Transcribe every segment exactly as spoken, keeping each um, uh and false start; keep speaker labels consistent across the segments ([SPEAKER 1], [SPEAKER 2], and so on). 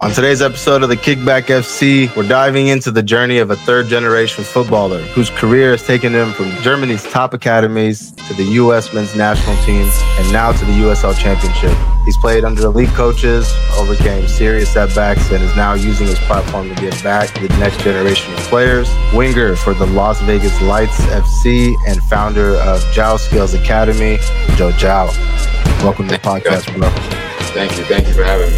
[SPEAKER 1] On today's episode of the Kickback F C, we're diving into the journey of a third-generation footballer whose career has taken him from Germany's top academies to the U S men's national team and now to the U S L Championship. He's played under elite coaches, overcame serious setbacks, and is now using his platform to give back to the next generation of players. Winger for the Las Vegas Lights F C and founder of Zhao Skills Academy, Joe Zhao. Welcome to the podcast, bro.
[SPEAKER 2] Thank you. Thank you for having me.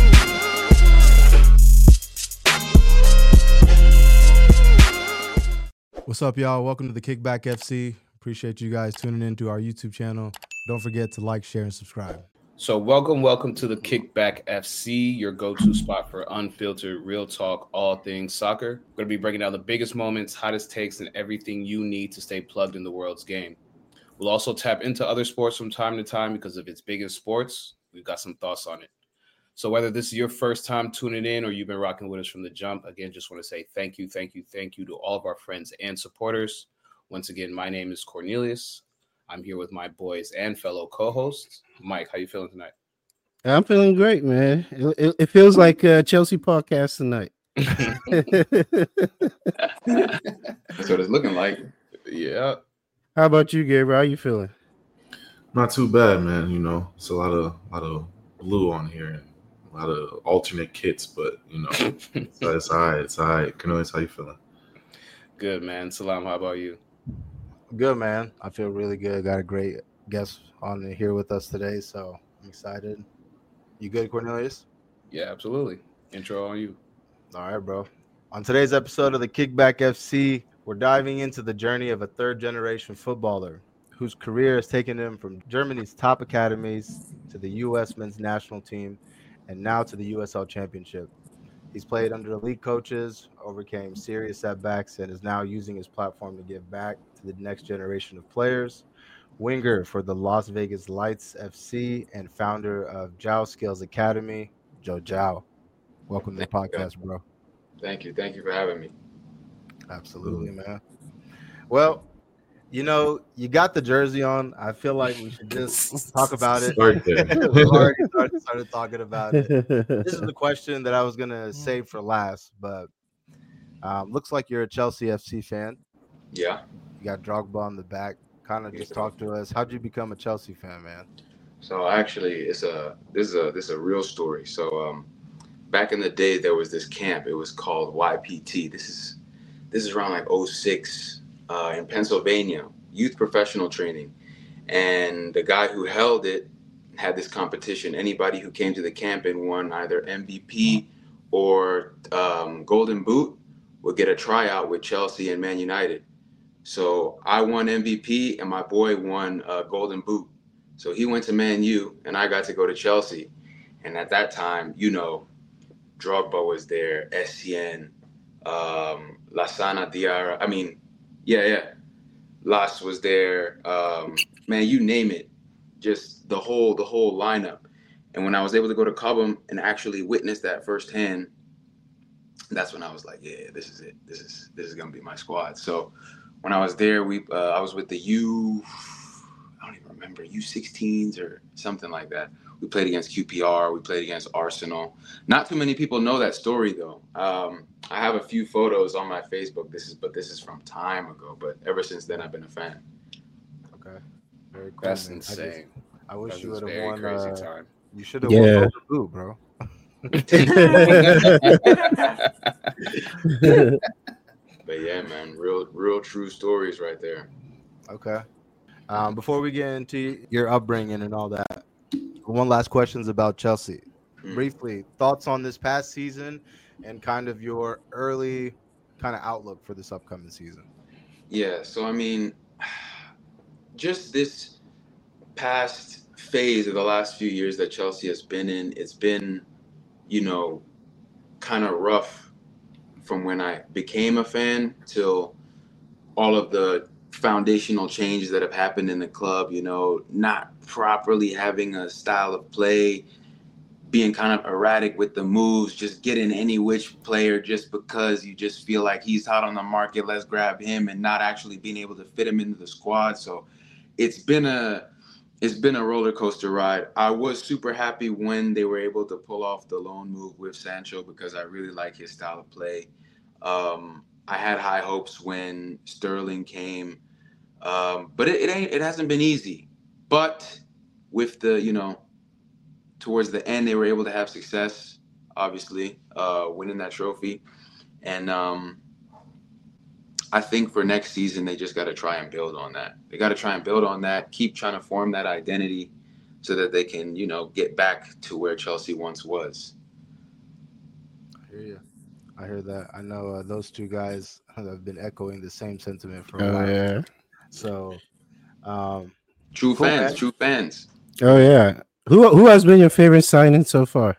[SPEAKER 1] What's up, y'all? Welcome to the Kickback F C. Appreciate you guys tuning in to our YouTube channel. Don't forget to like, share, and subscribe.
[SPEAKER 2] So welcome, welcome to the Kickback F C, your go-to spot for unfiltered, real talk, all things soccer. We're going to be breaking down the biggest moments, hottest takes, and everything you need to stay plugged in the world's game. We'll also tap into other sports from time to time because if it's big in sports, we've got some thoughts on it. So whether this is your first time tuning in or you've been rocking with us from the jump, again, just want to say thank you, thank you, thank you to all of our friends and supporters. Once again, my name is Cornelius. I'm here with my boys and fellow co-hosts. Mike, how you feeling tonight?
[SPEAKER 3] I'm feeling great, man. It, it, it feels like a Chelsea podcast tonight.
[SPEAKER 2] That's what it's looking like. Yeah.
[SPEAKER 3] How about you, Gabriel? How you feeling?
[SPEAKER 4] Not too bad, man. You know, it's a lot of lot of blue on here and a lot of alternate kits, but you know, it's, it's all right. It's all right. Cornelius, how you feeling?
[SPEAKER 2] Good, man. Salam, how about you?
[SPEAKER 1] Good, man. I feel really good. Got a great guest on here with us today, so I'm excited. You good, Cornelius?
[SPEAKER 2] Yeah, absolutely. Intro on you.
[SPEAKER 1] All right, bro. On today's episode of the Kickback F C, we're diving into the journey of a third-generation footballer whose career has taken him from Germany's top academies to the U S men's national team and now to the U S L Championship. He's played under elite coaches, overcame serious setbacks, and is now using his platform to give back to the next generation of players. Winger for the Las Vegas Lights F C and founder of Zhao Skills Academy, Joe Zhao. Welcome to the podcast, bro.
[SPEAKER 2] Thank you. Thank you for having me.
[SPEAKER 1] Absolutely, man. Well, you know, you got the jersey on. I feel like we should just talk about it. We've already started, started talking about it. This is the question that I was going to save for last, but um, looks like you're a Chelsea F C fan.
[SPEAKER 2] Yeah.
[SPEAKER 1] You got Drogba on the back. Kind of just talk to us. How'd you become a Chelsea fan, man?
[SPEAKER 5] So actually, it's a this is a this is a real story. So um, back in the day, there was this camp. It was called Y P T. This is this is around like oh six. Uh, in Pennsylvania, youth professional training. And the guy who held it had this competition. Anybody who came to the camp and won either M V P or um, Golden Boot would get a tryout with Chelsea and Man United. So I won M V P and my boy won uh, Golden Boot. So he went to Man U and I got to go to Chelsea. And at that time, you know, Drogba was there, S C N, um, Lassana Diarra. I mean, Yeah, yeah. Las was there. Um, man, you name it. Just the whole the whole lineup. And when I was able to go to Cobham and actually witness that firsthand, that's when I was like, yeah, this is it. This is this is gonna be my squad. So when I was there, we uh, I was with the U. I don't even remember U sixteens or something like that. We played against Q P R. We played against Arsenal. Not too many people know that story though. Um, I have a few photos on my Facebook. This is, but this is from time ago. But ever since then, I've been a fan.
[SPEAKER 1] Okay, very cool.
[SPEAKER 2] That's
[SPEAKER 1] man.
[SPEAKER 2] insane.
[SPEAKER 1] I, just, I wish
[SPEAKER 2] That
[SPEAKER 1] you
[SPEAKER 2] was
[SPEAKER 1] would have
[SPEAKER 2] very
[SPEAKER 1] won.
[SPEAKER 2] crazy
[SPEAKER 1] Uh,
[SPEAKER 2] time.
[SPEAKER 1] you should have
[SPEAKER 3] Yeah.
[SPEAKER 1] won Golden Boot, bro.
[SPEAKER 5] But yeah, man, real, real true stories right there.
[SPEAKER 1] Okay. Um, before we get into your upbringing and all that, one last question's about Chelsea.
[SPEAKER 5] Mm.
[SPEAKER 1] Briefly, thoughts on this past season and kind of your early kind of outlook for this upcoming season.
[SPEAKER 5] Yeah, so I mean, just this past phase of the last few years that Chelsea has been in, it's been, you know, kind of rough from when I became a fan till all of the foundational changes that have happened in the club, you know, not properly having a style of play, being kind of erratic with the moves, just getting any which player just because you just feel like he's hot on the market, let's grab him, and not actually being able to fit him into the squad. So it's been a It's been a roller coaster ride. I was super happy when they were able to pull off the loan move with Sancho because I really like his style of play. Um, I had high hopes when Sterling came, um, but it, it ain't. It hasn't been easy. But with the, you know, towards the end, they were able to have success. Obviously, uh, winning that trophy, and um, I think for next season, they just got to try and build on that. They got to try and build on that, keep trying to form that identity so that they can, you know, get back to where Chelsea once was.
[SPEAKER 1] I hear you. I hear that. I know uh, those two guys have been echoing the same sentiment for a
[SPEAKER 3] Oh
[SPEAKER 1] while.
[SPEAKER 3] yeah.
[SPEAKER 1] So, um,
[SPEAKER 5] True
[SPEAKER 1] Cool,
[SPEAKER 5] fans,
[SPEAKER 1] man.
[SPEAKER 5] true fans.
[SPEAKER 3] Oh yeah. Who who has been your favorite signing so far?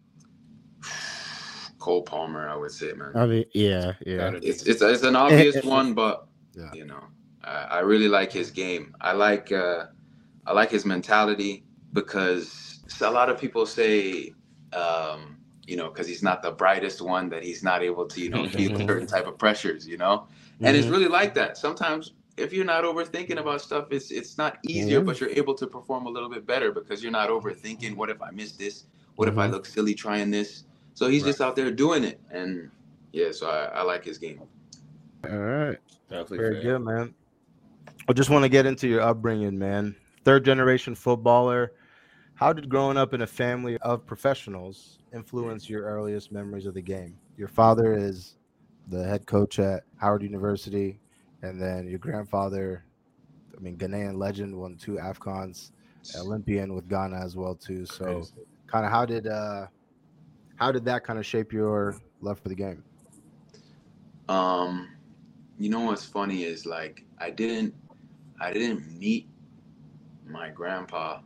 [SPEAKER 5] Cole Palmer, I would say, man.
[SPEAKER 3] I mean, yeah, yeah.
[SPEAKER 2] Gotta be.
[SPEAKER 5] It's it's it's an obvious one, but
[SPEAKER 1] Yeah.
[SPEAKER 5] you know, I, I really like his game. I like uh, I like his mentality because a lot of people say, um, you know, because he's not the brightest one, that he's not able to, you know, feel
[SPEAKER 3] Mhm.
[SPEAKER 5] certain type of pressures, you know, and it's
[SPEAKER 3] Mhm.
[SPEAKER 5] really like that. Sometimes if you're not overthinking about stuff, it's it's not easier,
[SPEAKER 3] Yeah.
[SPEAKER 5] but you're able to perform a little bit better because you're not overthinking. What if I miss this? What if I
[SPEAKER 3] Mhm.
[SPEAKER 5] look silly trying this? So he's
[SPEAKER 1] Right.
[SPEAKER 5] just out there doing it, and yeah, so I, I like his game.
[SPEAKER 3] All right.
[SPEAKER 2] Definitely
[SPEAKER 1] Very
[SPEAKER 2] fair.
[SPEAKER 1] good, man. I just want to get into your upbringing, man. Third generation footballer. How did growing up in a family of professionals influence your earliest memories of the game? Your father is the head coach at Howard University, and then your grandfather, I mean, Ghanaian legend, won two AFCONs, Olympian with Ghana as well too. So,
[SPEAKER 2] Crazy.
[SPEAKER 1] kind of how did uh, how did that kind of shape your love for the game?
[SPEAKER 5] Um, you know what's funny is like I didn't I didn't meet my grandpa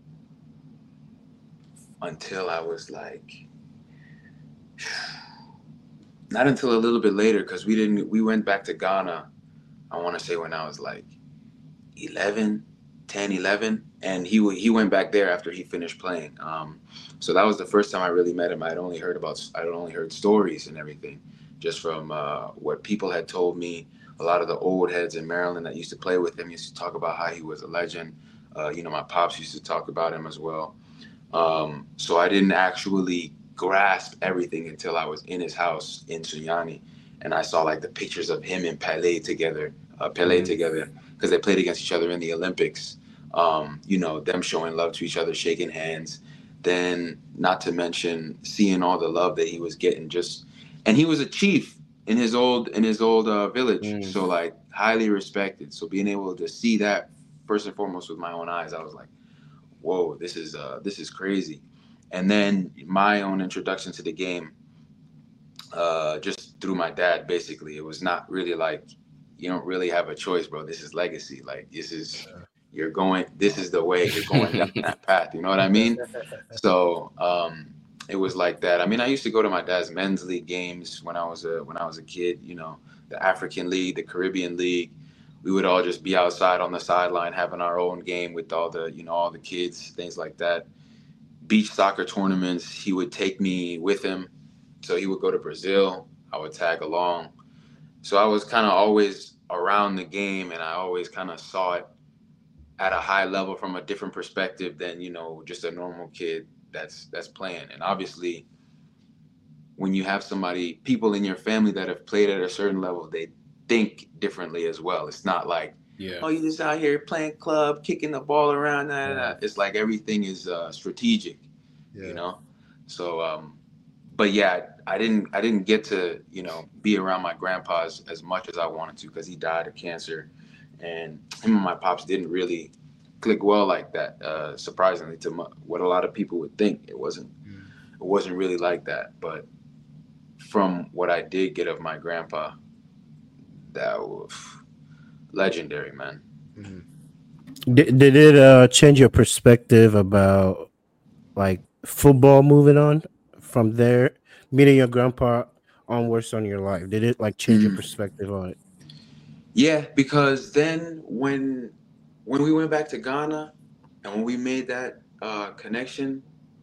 [SPEAKER 5] until I was like not until a little bit later because we didn't we went back to Ghana. I want to say when I was like eleven, ten, eleven, and he w- he went back there after he finished playing. Um, so that was the first time I really met him. I'd only heard about I'd only heard stories and everything just from uh, what people had told me. A lot of the old heads in Maryland that used to play with him used to talk about how he was a legend. Uh, you know, my pops used to talk about him as well. Um, so I didn't actually grasp everything until I was in his house in Sunyani, and I saw like the pictures of him and Pele together, uh, Pele
[SPEAKER 1] Mm.
[SPEAKER 5] together, because they played against each other in the Olympics. Um, you know, them showing love to each other, shaking hands. Then, not to mention seeing all the love that he was getting. Just, and he was a chief in his old in his old uh, village,
[SPEAKER 1] Mm.
[SPEAKER 5] so like highly respected. So being able to see that first and foremost with my own eyes, I was like, whoa, this is uh, this is crazy. And then my own introduction to the game, uh, just through my dad, basically. It was not really like, you don't really have a choice, bro. This is legacy. Like, this is, you're going, this is the way you're going down that path. You know what I mean? So um, it was like that. I mean, I used to go to my dad's men's league games when I was a, when I was a kid, you know, the African League, the Caribbean League. We would all just be outside on the sideline having our own game with all the, you know, all the kids, things like that. Beach soccer tournaments, he would take me with him. So he would go to Brazil. I would tag along. So I was kind of always around the game, and I always kind of saw it at a high level from a different perspective than, you know, just a normal kid that's that's playing. And obviously, when you have somebody, people in your family that have played at a certain level, they think differently as well. It's not like,
[SPEAKER 2] Yeah.
[SPEAKER 5] oh, you just out here playing club, kicking the ball around. Nah, nah, nah. It's like everything is uh, strategic,
[SPEAKER 1] Yeah.
[SPEAKER 5] you know. So, um, but yeah, I didn't, I didn't get to, you know, be around my grandpa as, as much as I wanted to because he died of cancer, and him and my pops didn't really click well like that. Uh, surprisingly, to m- what a lot of people would think, it wasn't,
[SPEAKER 1] Mm.
[SPEAKER 5] it wasn't really like that. But from what I did get of my grandpa, that was legendary, man.
[SPEAKER 1] Mhm.
[SPEAKER 3] Did, did it uh, change your perspective about like football moving on from there, meeting your grandpa onwards on your life? Did it like change your
[SPEAKER 5] Mm.
[SPEAKER 3] perspective on it?
[SPEAKER 5] Yeah, because then when when we went back to Ghana and when we made that uh, connection,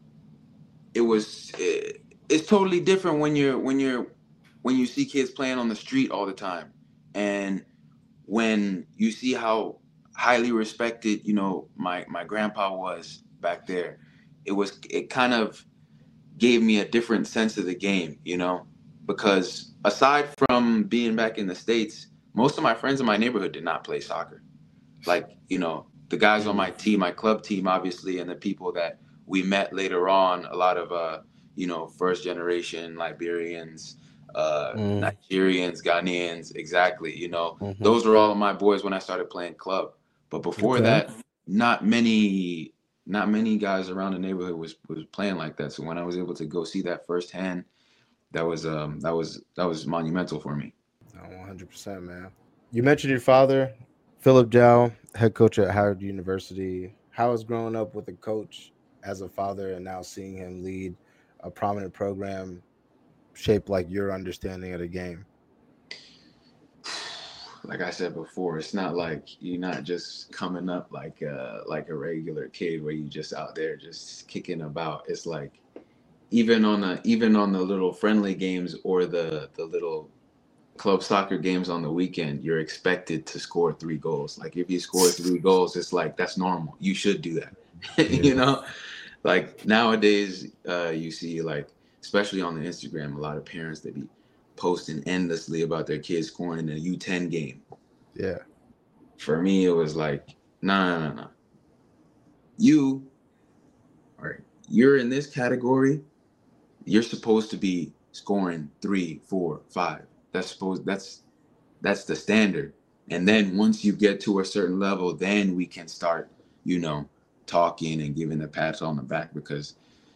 [SPEAKER 5] it was it, it's totally different when you're when you're when you see kids playing on the street all the time, and when you see how highly respected, you know, my my grandpa was back there, it was it kind of gave me a different sense of the game, you know, because aside from being back in the States, most of my friends in my neighborhood did not play soccer. Like, you know, the guys on my team, my club team, obviously, and the people that we met later on, a lot of, uh, you know, first generation Liberians, uh,
[SPEAKER 3] Mm.
[SPEAKER 5] Nigerians, Ghanaians, exactly. You know,
[SPEAKER 3] Mhm.
[SPEAKER 5] those were all of my boys when I started playing club. But before
[SPEAKER 3] Okay.
[SPEAKER 5] that, not many, not many guys around the neighborhood was was playing like that. So when I was able to go see that firsthand, that was um that was that was monumental for me.
[SPEAKER 1] Oh, one hundred percent, man. You mentioned your father, Philip Jow, head coach at Howard University. How is growing up with a coach as a father and now seeing him lead a prominent program shape like your understanding of the game?
[SPEAKER 5] Like I said before, it's not like you're not just coming up like uh like a regular kid where you just out there just kicking about. It's like even on the even on the little friendly games or the the little club soccer games on the weekend, you're expected to score three goals. Like if you score three goals, it's like that's normal. You should do that.
[SPEAKER 3] Yeah.
[SPEAKER 5] You know? Like nowadays, uh, you see like, especially on the Instagram, a lot of parents that be posting endlessly about their kids scoring in a U ten game.
[SPEAKER 1] Yeah.
[SPEAKER 5] For me, it was like, no, no, no, no. You, all right, you're in this category. You're supposed to be scoring three, four, five. That's supposed. That's that's the standard. And then once you get to a certain level, then we can start, you know, talking and giving the pats on the back. Because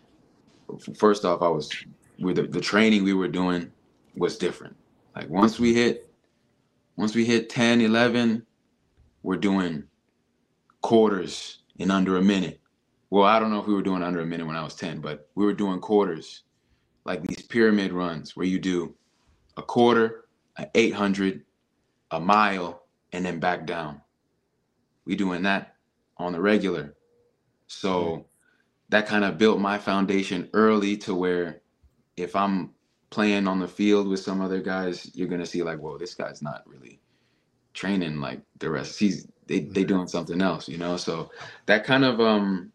[SPEAKER 5] first off, I was with the, the training we were doing was different. Like once we hit, once we hit ten, eleven, we're doing quarters in under a minute. Well, I don't know if we were doing under a minute when I was ten, but we were doing quarters, like these pyramid runs where you do a quarter, an eight hundred, a mile, and then back down. We doing that on the regular. So that kind of built my foundation early to where if I'm playing on the field with some other guys, you're gonna see like, whoa, this guy's not really training like the rest. He's they they doing something else, you know. So that kind of um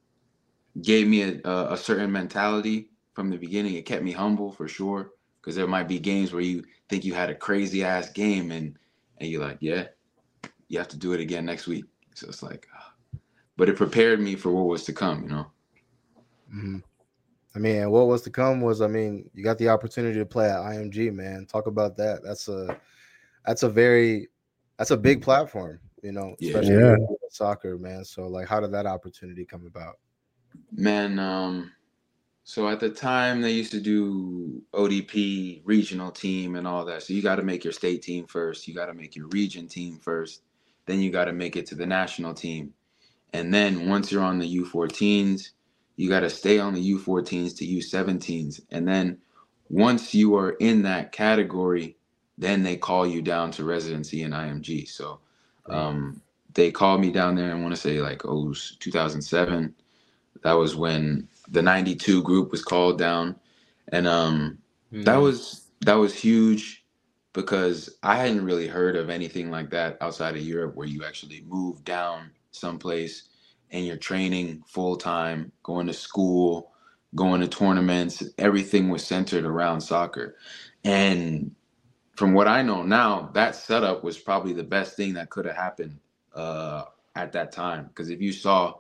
[SPEAKER 5] gave me a, a certain mentality from the beginning. It kept me humble for sure, because there might be games where you think you had a crazy ass game and and you're like, yeah, you have to do it again next week. So it's like, uh, but it prepared me for what was to come, you know.
[SPEAKER 1] Mm-hmm. I mean, what was to come was, I mean, you got the opportunity to play at I M G, man. Talk about that. That's a, that's a very, that's a big platform, you know,
[SPEAKER 5] Yeah.
[SPEAKER 1] especially
[SPEAKER 3] Yeah.
[SPEAKER 1] in soccer, man. So, like, how did that opportunity come about?
[SPEAKER 5] Man, um, so at the time they used to do O D P, regional team, and all that. So you got to make your state team first. You got to make your region team first. Then you got to make it to the national team. And then once you're on the U fourteens, you got to stay on the U fourteens to U seventeens. And then once you are in that category, then they call you down to residency in I M G. So um, they called me down there, I want to say like, oh, two thousand seven. That was when the ninety-two group was called down. And um,
[SPEAKER 2] Mm.
[SPEAKER 5] that was that was huge, because I hadn't really heard of anything like that outside of Europe, where you actually move down someplace and you're training full time, going to school, going to tournaments. Everything was centered around soccer. And from what I know now, that setup was probably the best thing that could have happened uh, at that time. Because if you saw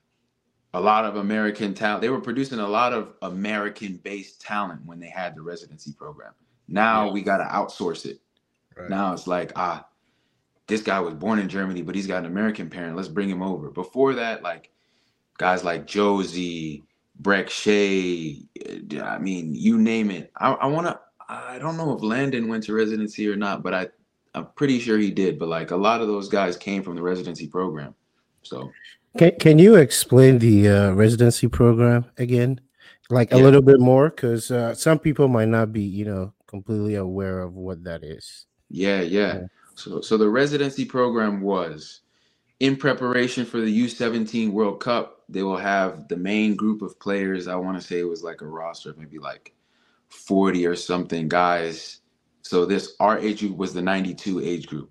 [SPEAKER 5] a lot of American talent, they were producing a lot of American-based talent when they had the residency program. Now
[SPEAKER 2] Yeah.
[SPEAKER 5] we got to outsource it.
[SPEAKER 1] Right.
[SPEAKER 5] Now it's like, ah, this guy was born in Germany, but he's got an American parent. Let's bring him over. Before that, like guys like Josie, Breck Shea, I mean, you name it. I, I want to, I don't know if Landon went to residency or not, but I, I'm pretty sure he did. But like a lot of those guys came from the residency program. So
[SPEAKER 3] Can Can you explain the uh, residency program again, like a
[SPEAKER 5] Yeah.
[SPEAKER 3] little bit more? Because uh, some people might not be, you know, completely aware of what that is.
[SPEAKER 5] yeah, yeah.
[SPEAKER 3] Yeah.
[SPEAKER 5] So, so the residency program was in preparation for the U seventeen World Cup. They will have the main group of players. I want to say it was like a roster of maybe like forty or something guys. So this our age group was the ninety-two age group.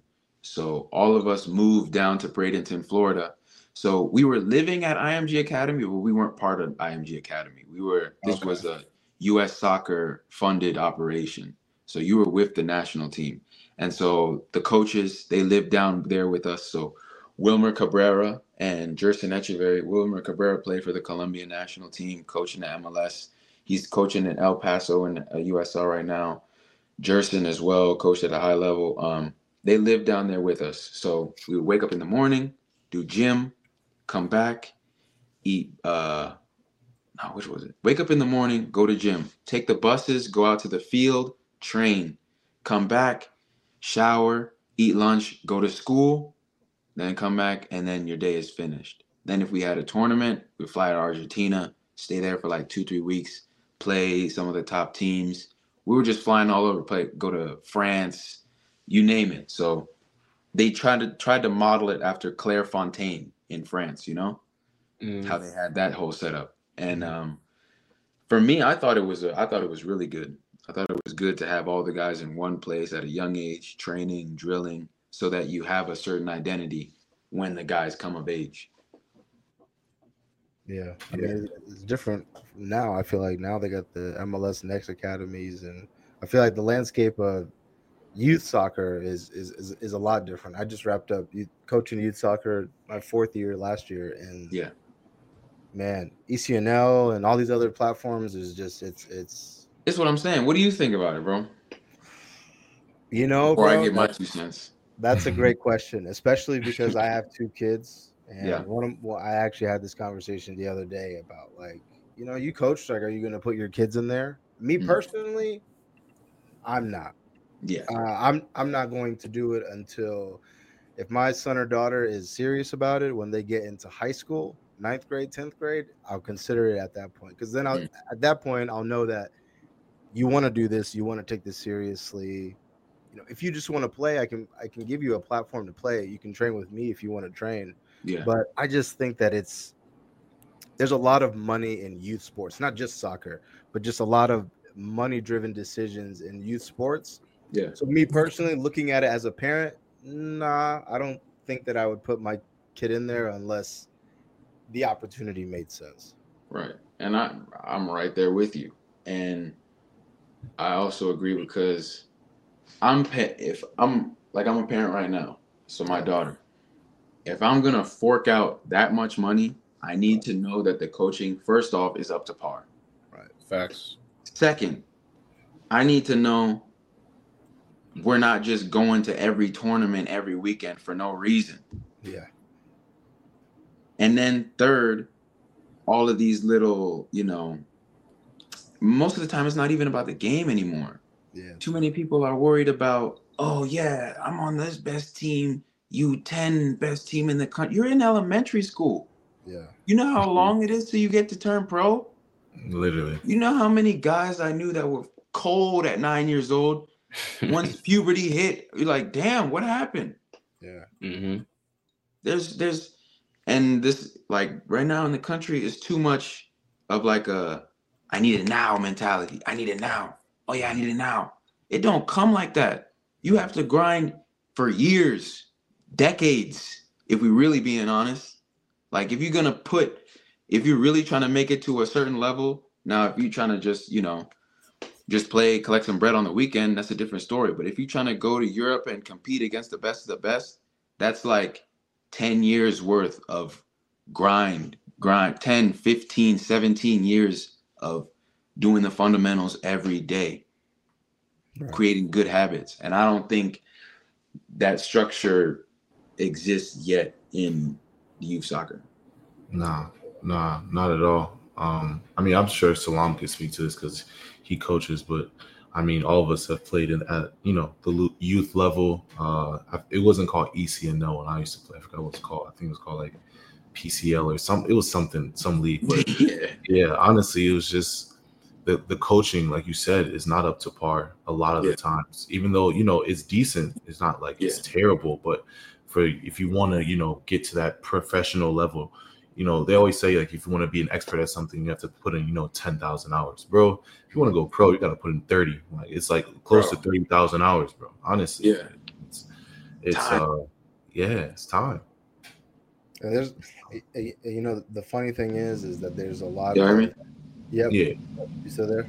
[SPEAKER 5] So all of us moved down to Bradenton, Florida. So we were living at I M G Academy, but we weren't part of I M G Academy. We were, this
[SPEAKER 2] Okay.
[SPEAKER 5] was a U S soccer funded operation. So you were with the national team. And so the coaches, they lived down there with us. So Wilmer Cabrera and Jerson Echeverry. Wilmer Cabrera played for the Colombian national team, coaching the M L S. He's coaching in El Paso in U S L right now. Jerson as well, coached at a high level. Um, they lived down there with us. So we would wake up in the morning, do gym, come back, eat, uh, no, which was it? Wake up in the morning, go to gym, take the buses, go out to the field, train, come back, shower, eat lunch, go to school, then come back, and then your day is finished. Then if we had a tournament, we'd fly to Argentina, stay there for like two, three weeks, play some of the top teams. We were just flying all over, play, go to France, you name it. So they tried to tried to model it after Clairefontaine in France, you know,
[SPEAKER 2] Mm.
[SPEAKER 5] how they had that whole setup. And um, for me, I thought it was a, I thought it was really good. I thought it was good to have all the guys in one place at a young age, training, drilling, so that you have a certain identity when the guys come of age.
[SPEAKER 1] Yeah, I mean, it's different now. I feel like now they got the M L S Next academies, and I feel like the landscape of youth soccer is is is, is a lot different. I just wrapped up youth, coaching youth soccer my fourth year last year, and
[SPEAKER 5] Yeah,
[SPEAKER 1] man, E C N L and all these other platforms is just it's it's
[SPEAKER 5] that's what I'm saying. What do you think about it, bro?
[SPEAKER 1] you know,
[SPEAKER 5] Before I
[SPEAKER 1] bro,
[SPEAKER 5] get my
[SPEAKER 1] that-
[SPEAKER 5] two cents.
[SPEAKER 1] that's a great question, especially because I have two kids. And
[SPEAKER 5] Yeah.
[SPEAKER 1] one of well, I actually had this conversation the other day about like, you know, you coach, like, are you going to put your kids in there? Me
[SPEAKER 5] Mm.
[SPEAKER 1] personally, I'm not.
[SPEAKER 5] Yeah,
[SPEAKER 1] Uh, I'm I'm not going to do it until if my son or daughter is serious about it when they get into high school, ninth grade, tenth grade, I'll consider it at that point. Because then I'll
[SPEAKER 5] Mm.
[SPEAKER 1] at that point I'll know that you want to do this, you want to take this seriously. You know, if you just want to play, I can I can give you a platform to play. You can train with me if you want to train.
[SPEAKER 5] yeah,
[SPEAKER 1] But I just think that it's there's a lot of money in youth sports, not just soccer, but just a lot of money-driven decisions in youth sports.
[SPEAKER 5] yeah.
[SPEAKER 1] So me personally, looking at it as a parent, nah, I don't think that I would put my kid in there unless the opportunity made sense.
[SPEAKER 5] Right. And I I'm right there with you. And I also agree because I'm pa- if I'm like I'm a parent right now. So my daughter, if I'm going to fork out that much money, I need to know that the coaching first off is up to par.
[SPEAKER 2] Facts.
[SPEAKER 5] Second, I need to know we're not just going to every tournament every weekend for no reason.
[SPEAKER 1] Yeah.
[SPEAKER 5] And then third, all of these little, you know, most of the time it's not even about the game anymore.
[SPEAKER 1] Yeah.
[SPEAKER 5] Too many people are worried about, oh yeah, I'm on this best team, U ten best team in the country. You're in elementary school.
[SPEAKER 1] Yeah.
[SPEAKER 5] You know how long it is till you get to turn pro?
[SPEAKER 4] Literally.
[SPEAKER 5] You know how many guys I knew that were cold at nine years old? Once puberty hit, you're like, damn, what happened?
[SPEAKER 1] Yeah.
[SPEAKER 2] Mm-hmm.
[SPEAKER 5] There's there's and this like right now in the country is too much of like a I need it now mentality. I need it now. Oh yeah, I need it now. It don't come like that. You have to grind for years, decades, if we really being honest. Like if you're gonna put if you're really trying to make it to a certain level, now if you're trying to just, you know, just play, collect some bread on the weekend, that's a different story. But if you're trying to go to Europe and compete against the best of the best, that's like ten years worth of grind, grind, ten, fifteen, seventeen years of doing the fundamentals every day,
[SPEAKER 1] Right.
[SPEAKER 5] creating good habits. And I don't think that structure exists yet in youth soccer.
[SPEAKER 4] Nah, nah, not at all. Um, I mean, I'm sure Salam can speak to this because he coaches, but I mean, all of us have played in at you know the lo- youth level. Uh, I- it wasn't called E C N L when I used to play. I forgot what it's called. I think it was called like P C L or some. It was something, some league. But
[SPEAKER 5] Yeah.
[SPEAKER 4] yeah, honestly, it was just the the coaching, like you said, is not up to par a lot of
[SPEAKER 5] Yeah.
[SPEAKER 4] the times. Even though you know it's decent, it's not like it's terrible. But for if you want to, you know, get to that professional level. You know, they always say, like, if you want to be an expert at something, you have to put in, you know, ten thousand hours. Bro, if you want to go pro, you got to put in thirty. Like, it's like close
[SPEAKER 5] Bro.
[SPEAKER 4] to thirty thousand hours, bro. Honestly.
[SPEAKER 5] Yeah.
[SPEAKER 4] It's, it's
[SPEAKER 5] Time.
[SPEAKER 4] uh yeah, it's time.
[SPEAKER 1] And there's, you know, the funny thing is, is that there's a lot
[SPEAKER 5] You hear
[SPEAKER 1] of.
[SPEAKER 5] me?
[SPEAKER 1] Yep.
[SPEAKER 4] Yeah,
[SPEAKER 1] You still there?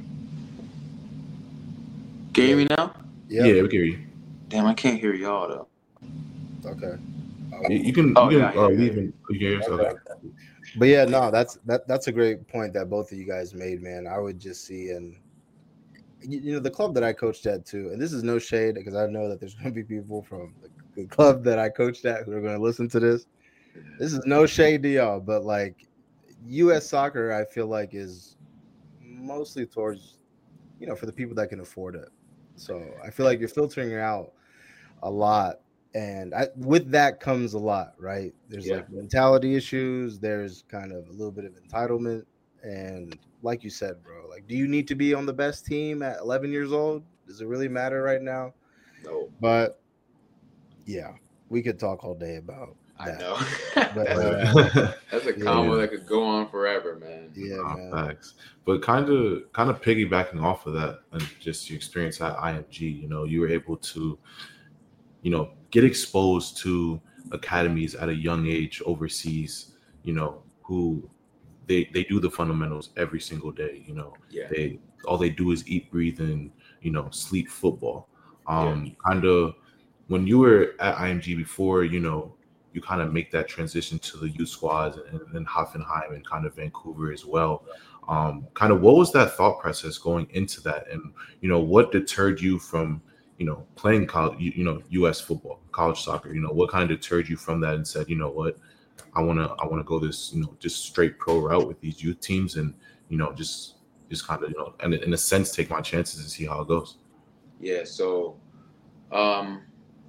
[SPEAKER 5] Can you hear me now?
[SPEAKER 1] Yep.
[SPEAKER 4] yeah, we can hear you.
[SPEAKER 5] Damn, I can't hear y'all though.
[SPEAKER 1] Okay.
[SPEAKER 4] You, you can
[SPEAKER 5] Oh,
[SPEAKER 4] you
[SPEAKER 5] yeah,
[SPEAKER 4] can
[SPEAKER 5] I
[SPEAKER 4] uh,
[SPEAKER 5] hear you.
[SPEAKER 4] leave and you hear us? Okay.
[SPEAKER 1] But yeah, no, that's that that's a great point that both of you guys made, man. I would just see, and you, you know, the club that I coached at too, and this is no shade because I know that there's going to be people from the, the club that I coached at who are going to listen to this. This is no shade to y'all, but like U S soccer, I feel like is mostly towards, you know, for the people that can afford it. So I feel like you're filtering out a lot. And I, with that comes a lot, right? There's
[SPEAKER 4] Yeah.
[SPEAKER 1] like mentality issues. There's kind of a little bit of entitlement. And like you said, bro, like, do you need to be on the best team at eleven years old? Does it really matter right now?
[SPEAKER 5] No,
[SPEAKER 1] But yeah, we could talk all day about
[SPEAKER 5] I
[SPEAKER 1] that.
[SPEAKER 5] know.
[SPEAKER 1] But,
[SPEAKER 5] that's,
[SPEAKER 1] uh,
[SPEAKER 5] a, that's a combo
[SPEAKER 4] Yeah.
[SPEAKER 5] that could go on forever, man.
[SPEAKER 1] yeah,
[SPEAKER 4] Nah,
[SPEAKER 1] man.
[SPEAKER 4] facts. But kind of kind of piggybacking off of that and just your experience at I M G, you know, you were able to, you know, get exposed to academies at a young age overseas, you know, who they they do the fundamentals every single day, you know.
[SPEAKER 5] Yeah.
[SPEAKER 4] They all they do is eat, breathe, and, you know, sleep football. Um kind of when you were at I M G before, you know, you kind of make that transition to the youth squads and then Hoffenheim and kind of Vancouver as well. Um, kind of what was that thought process going into that, and you know what deterred you from you know playing college, you, you know U S football, college soccer? You know what kind of deterred you from that and said, you know what, I wanna I wanna go this you know just straight pro route with these youth teams and you know just just kind of you know and in a sense take my chances and see how it goes.
[SPEAKER 5] Yeah. So, um,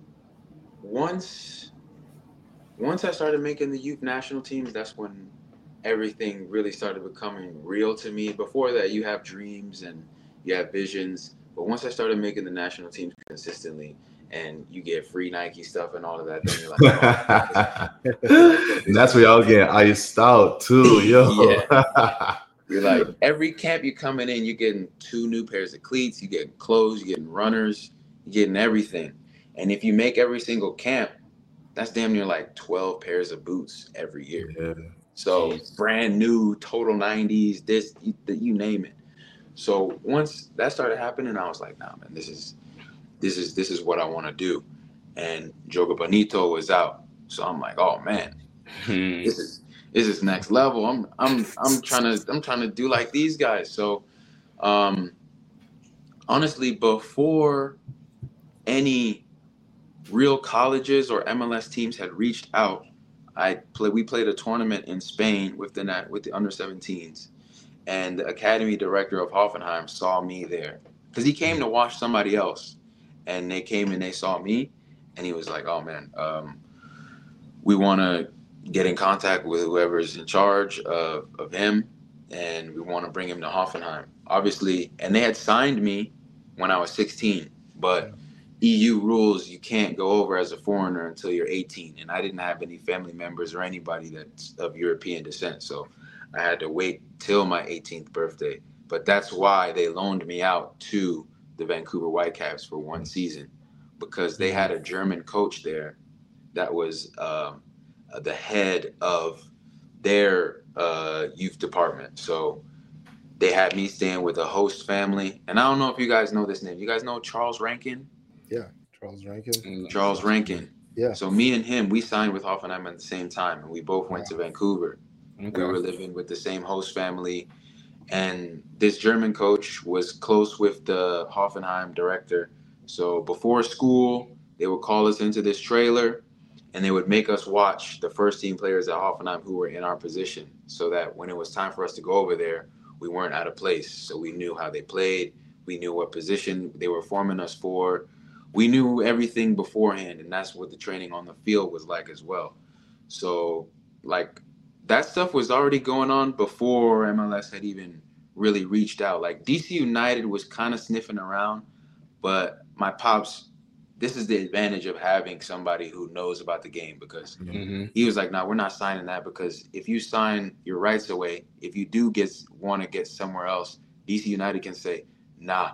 [SPEAKER 5] once once I started making the youth national teams, that's when everything really started becoming real to me. Before that, you have dreams and you have visions, but once I started making the national teams consistently, and you get free Nike stuff and all of that, then you're like, oh,
[SPEAKER 4] And that's where y'all get iced out too, yo.
[SPEAKER 5] Yeah. You're like, every camp you're coming in, you're getting two new pairs of cleats, you're getting clothes, you're getting runners, you're getting everything. And if you make every single camp, that's damn near like twelve pairs of boots every year.
[SPEAKER 4] Yeah.
[SPEAKER 5] So
[SPEAKER 4] Jeez.
[SPEAKER 5] brand new, total nineties, this, you, you name it. So once that started happening, I was like, nah, man, this is this is this is what I want to do. And Joga Bonito was out, so I'm like, oh man, this is this is next level. I'm I'm I'm trying to I'm trying to do like these guys. So, um, honestly, before any real colleges or M L S teams had reached out, I play. We played a tournament in Spain with the with the under seventeens, and the academy director of Hoffenheim saw me there because he came to watch somebody else, and they came and they saw me, and he was like, "Oh man, um, we want to get in contact with whoever's in charge of, of him, and we want to bring him to Hoffenheim." Obviously, and they had signed me when I was sixteen, but E U rules, you can't go over as a foreigner until you're eighteen, and I didn't have any family members or anybody that's of European descent, so I had to wait till my eighteenth birthday. But that's why they loaned me out to the Vancouver Whitecaps for one season, because they had a German coach there that was um, the head of their uh, youth department. So they had me staying with a host family, and I don't know if you guys know this name. You guys know Charles Rankin?
[SPEAKER 1] Yeah, Charles Rankin.
[SPEAKER 5] Charles Rankin.
[SPEAKER 1] Yeah.
[SPEAKER 5] So me and him, we signed with Hoffenheim at the same time, and we both went to Vancouver.
[SPEAKER 2] Okay.
[SPEAKER 5] We were living with the same host family, and this German coach was close with the Hoffenheim director. So before school, they would call us into this trailer, and they would make us watch the first team players at Hoffenheim who were in our position, so that when it was time for us to go over there, we weren't out of place. So we knew how they played. We knew what position they were forming us for. We knew everything beforehand, and that's what the training on the field was like as well. So, like, that stuff was already going on before M L S had even really reached out. Like, D C United was kind of sniffing around, but my pops, this is the advantage of having somebody who knows about the game, because
[SPEAKER 2] Mm-hmm.
[SPEAKER 5] he was like, no, nah, we're not signing that, because if you sign your rights away, if you do get want to get somewhere else, D C United can say, nah,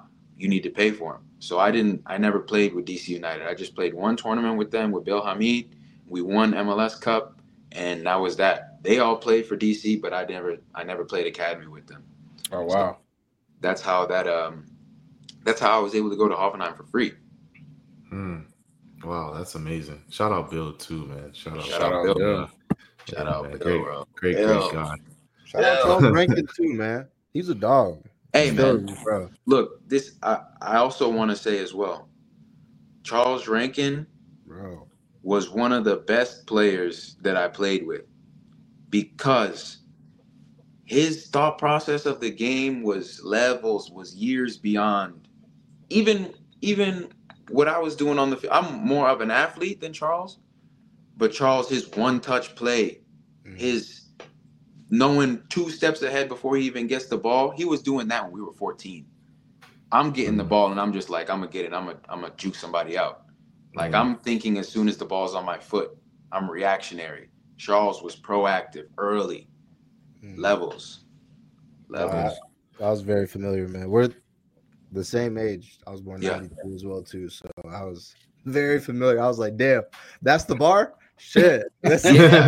[SPEAKER 5] you need to pay for them. So I didn't. I never played with D C United. I just played one tournament with them with Bill Hamid. We won M L S Cup, and that was that. They all played for D C, but I never. I never played academy with them.
[SPEAKER 2] Oh wow.
[SPEAKER 5] So that's how that. Um, that's how I was able to go to Hoffenheim for free.
[SPEAKER 4] Hmm. Wow, that's amazing. Shout out Bill too, man. Shout out,
[SPEAKER 5] Shout out Bill.
[SPEAKER 2] Bill.
[SPEAKER 5] Shout
[SPEAKER 4] Yeah,
[SPEAKER 5] out
[SPEAKER 4] man.
[SPEAKER 5] Bill,
[SPEAKER 4] Great,
[SPEAKER 5] bro.
[SPEAKER 4] great,
[SPEAKER 5] Bill.
[SPEAKER 4] great guy.
[SPEAKER 1] Shout out
[SPEAKER 5] Yeah.
[SPEAKER 1] Charles Rankin too, man. He's a dog.
[SPEAKER 5] Hey
[SPEAKER 1] Still,
[SPEAKER 5] man,
[SPEAKER 1] bro.
[SPEAKER 5] look. This I. I also want to say as well. Charles Rankin
[SPEAKER 1] Bro.
[SPEAKER 5] was one of the best players that I played with because his thought process of the game was levels, was years beyond even even what I was doing on the field. I'm more of an athlete than Charles, but Charles, his one-touch play,
[SPEAKER 1] Mhm.
[SPEAKER 5] his knowing two steps ahead before he even gets the ball, he was doing that when we were fourteen. I'm getting the
[SPEAKER 4] Mhm.
[SPEAKER 5] ball and I'm just like, I'm gonna get it. I'm gonna I'm gonna juke somebody out. Like
[SPEAKER 4] Mhm.
[SPEAKER 5] I'm thinking as soon as the ball's on my foot, I'm reactionary. Charles was proactive, early,
[SPEAKER 1] Mhm.
[SPEAKER 5] levels,
[SPEAKER 1] No,
[SPEAKER 5] levels.
[SPEAKER 1] I, I was very familiar, man. We're the same age. I was born
[SPEAKER 5] Yeah.
[SPEAKER 1] ninety-two as well, too. So I was very familiar. I was like, damn, that's the bar? Shit. That's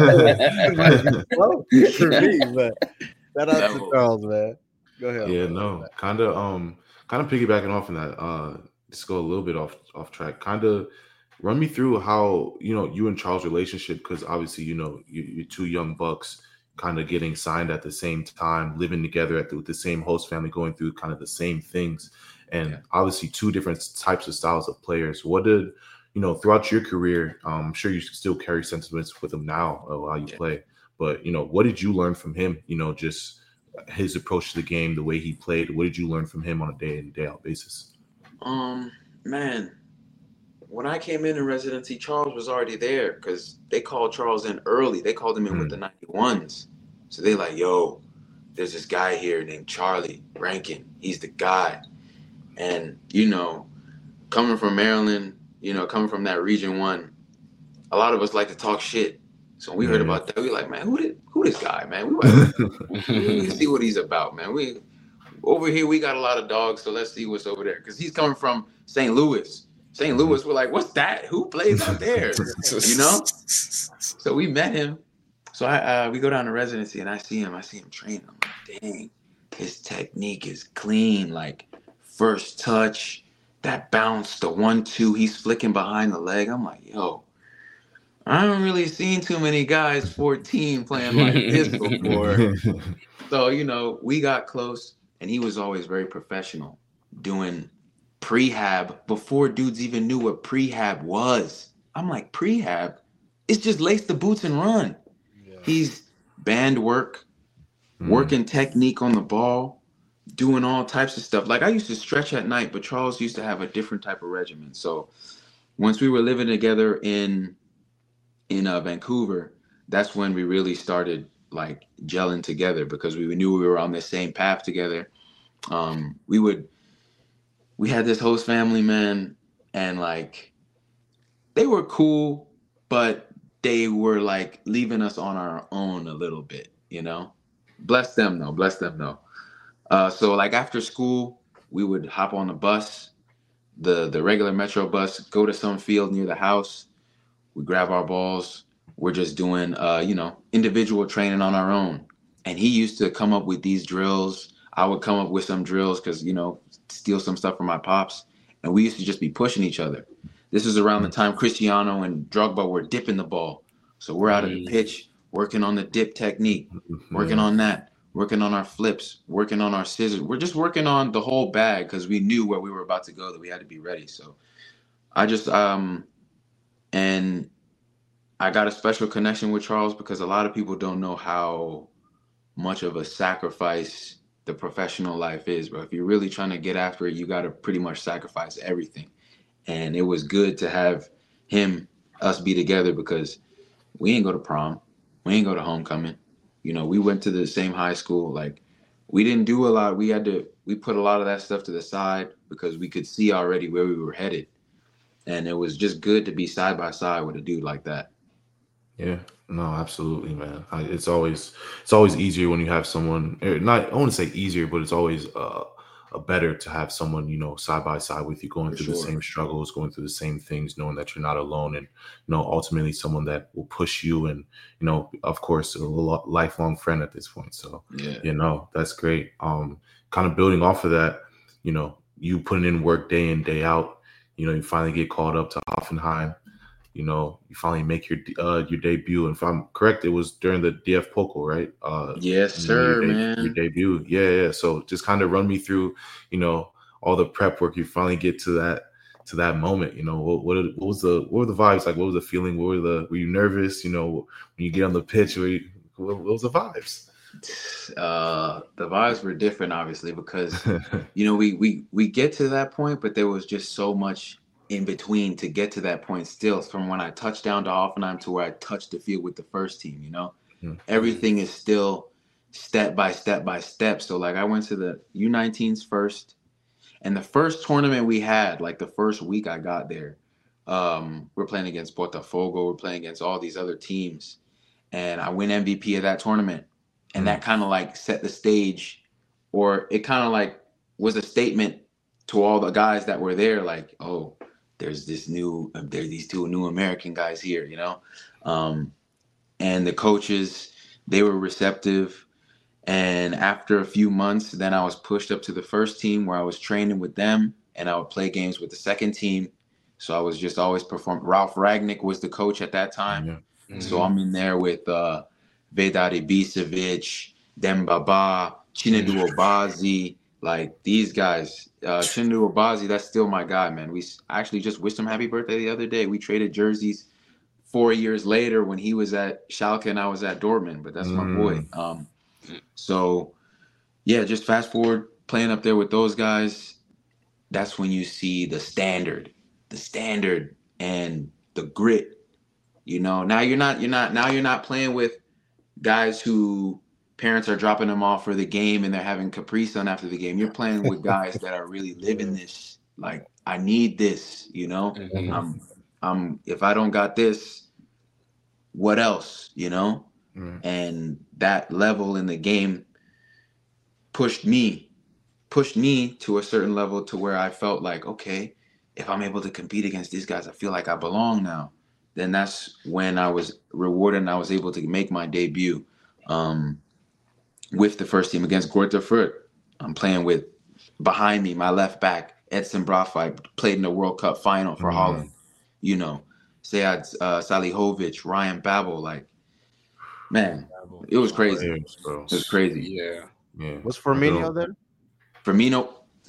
[SPEAKER 1] close for me, but shout out to
[SPEAKER 5] Levels.
[SPEAKER 1] Charles, man. Go ahead.
[SPEAKER 4] Yeah,
[SPEAKER 1] man.
[SPEAKER 4] no, kind of, um, kind of piggybacking off of that. Uh, just go a little bit off off track. Kind of run me through how you know you and Charles' relationship, because obviously you know you, you're two young bucks, kind of getting signed at the same time, living together at the, with the same host family, going through kind of the same things, and
[SPEAKER 5] Yeah.
[SPEAKER 4] obviously two different types of styles of players. What did you know throughout your career? Um, I'm sure you still carry sentiments with him now of how you
[SPEAKER 5] Yeah.
[SPEAKER 4] play, but you know what did you learn from him? You know, just his approach to the game, the way he played. What did you learn from him on a day in, day out basis?
[SPEAKER 5] Um, man, when I came in in residency, Charles was already there because they called Charles in early. They called him in with the ninety-ones. So they like, yo, there's this guy here named Charlie Rankin. He's the guy. And, you know, coming from Maryland, you know, coming from that region one, a lot of us like to talk shit. So when we heard
[SPEAKER 4] Yeah.
[SPEAKER 5] about that, we like, man, who did who this guy, man? We want to see what he's about, man. We over here we got a lot of dogs, so let's see what's over there. Because he's coming from Saint Louis. Saint Louis, we're like, what's that? Who plays out there? You know? So we met him. So I uh, we go down to residency and I see him. I see him train. I'm like, dang, his technique is clean. Like first touch, that bounce, the one two, he's flicking behind the leg. I'm like, yo, I haven't really seen too many guys fourteen playing like this before. So, you know, we got close and he was always very professional doing prehab before dudes even knew what prehab was. I'm like, prehab? It's just lace the boots and run.
[SPEAKER 1] Yeah.
[SPEAKER 5] He's band work, working technique on the ball, doing all types of stuff. Like I used to stretch at night, but Charles used to have a different type of regimen. So once we were living together in in uh, Vancouver, that's when we really started like gelling together because we knew we were on the same path together. Um, we would, we had this host family, man, and like they were cool, but they were like leaving us on our own a little bit, you know? Bless them though, bless them though. Uh, so like after school, we would hop on the bus, the the regular Metro bus, go to some field near the house. We grab our balls. We're just doing, uh, you know, individual training on our own. And he used to come up with these drills. I would come up with some drills because, you know, steal some stuff from my pops. And we used to just be pushing each other. This is around the time Cristiano and Drogba were dipping the ball. So we're out of the pitch, working on the dip technique, working on that, working on our flips, working on our scissors. We're just working on the whole bag because we knew where we were about to go, that we had to be ready. So I just, um, and I got a special connection with Charles because a lot of people don't know how much of a sacrifice the professional life is. But if you're really trying to get after it, you got to pretty much sacrifice everything. And it was good to have him, us be together because we ain't go to prom. We ain't go to homecoming. You know, we went to the same high school. Like we didn't do a lot. We had to, we put a lot of that stuff to the side because we could see already where we were headed. And it was just good to be side by side with a dude like that.
[SPEAKER 4] Yeah, no, absolutely, man. I, it's always it's always easier when you have someone. Not I want to say easier, but it's always uh, uh, better to have someone, you know, side by side with you, going
[SPEAKER 5] For
[SPEAKER 4] through the
[SPEAKER 5] sure.
[SPEAKER 4] same struggles, going through the same things, knowing that you're not alone, and, you know, ultimately someone that will push you, and, you know, of course, a lo- lifelong friend at this point. So,
[SPEAKER 5] Yeah.
[SPEAKER 4] you know, that's great. Um, kind of building off of that, you know, you putting in work day in, day out, you know, you finally get called up to Hoffenheim. You know, you finally make your uh, your debut. And if I'm correct, it was during the D F Pokal, right? Uh,
[SPEAKER 5] Yes,
[SPEAKER 4] you know, your,
[SPEAKER 5] sir,
[SPEAKER 4] de-
[SPEAKER 5] man.
[SPEAKER 4] your debut. Yeah, yeah. So just kind of run me through, you know, all the prep work. You finally get to that to that moment. You know, what what, what was the what were the vibes like? What was the feeling? What were the were you nervous? You know, when you get on the pitch, were you, what, what was the vibes?
[SPEAKER 5] Uh, the vibes were different, obviously, because you know we we we get to that point, but there was just so much in between to get to that point. Still, from when I touched down to Hoffenheim to where I touched the field with the first team, you know,
[SPEAKER 4] Mhm.
[SPEAKER 5] everything is still step by step by step. So, like, I went to the U nineteens first, and the first tournament we had, like the first week I got there, um, we're playing against Botafogo, we're playing against all these other teams, and I win M V P of that tournament. And
[SPEAKER 4] Mm.
[SPEAKER 5] that kind of like set the stage, or it kind of like was a statement to all the guys that were there, like, oh, there's this new, there's these two new American guys here, you know? Um, and the coaches, they were receptive. And after a few months, then I was pushed up to the first team where I was training with them, and I would play games with the second team. So I was just always performing. Ralph Ragnick was the coach at that time.
[SPEAKER 4] Yeah.
[SPEAKER 5] So I'm in there with uh, Vedad Ibisevic, Dembaba, Chinedu Obazi, like these guys. Uh, Chinedu Obazi, that's still my guy, man. We s- actually just wished him happy birthday the other day. We traded jerseys four years later when he was at Schalke and I was at Dortmund, but that's my boy.
[SPEAKER 4] Mm.
[SPEAKER 5] Um, so, yeah, just fast forward, playing up there with those guys, that's when you see the standard, the standard and the grit. You know, now you're not, you're not, now you're not playing with guys who parents are dropping them off for the game and they're having Capri Sun after the game. You're playing with guys that are really living this. Like, I need this, you know?
[SPEAKER 2] Mhm.
[SPEAKER 5] I'm, I'm, if I don't got this, what else, you know?
[SPEAKER 4] Mm.
[SPEAKER 5] And that level in the game pushed me, pushed me to a certain level to where I felt like, okay, if I'm able to compete against these guys, I feel like I belong now. Then that's when I was rewarded and I was able to make my debut um, with the first team against Greuther Fürth. I'm playing with, behind me, my left back, Edson Brafai, played in the World Cup final for
[SPEAKER 4] Mm.
[SPEAKER 5] Holland. You know, Sead uh, Salihovic, Ryan Babel, like, man, it was crazy.
[SPEAKER 4] Players, bro.
[SPEAKER 5] It was crazy.
[SPEAKER 2] Yeah.
[SPEAKER 4] Yeah.
[SPEAKER 1] Was
[SPEAKER 4] I don't-
[SPEAKER 1] Firmino there?
[SPEAKER 5] Firmino,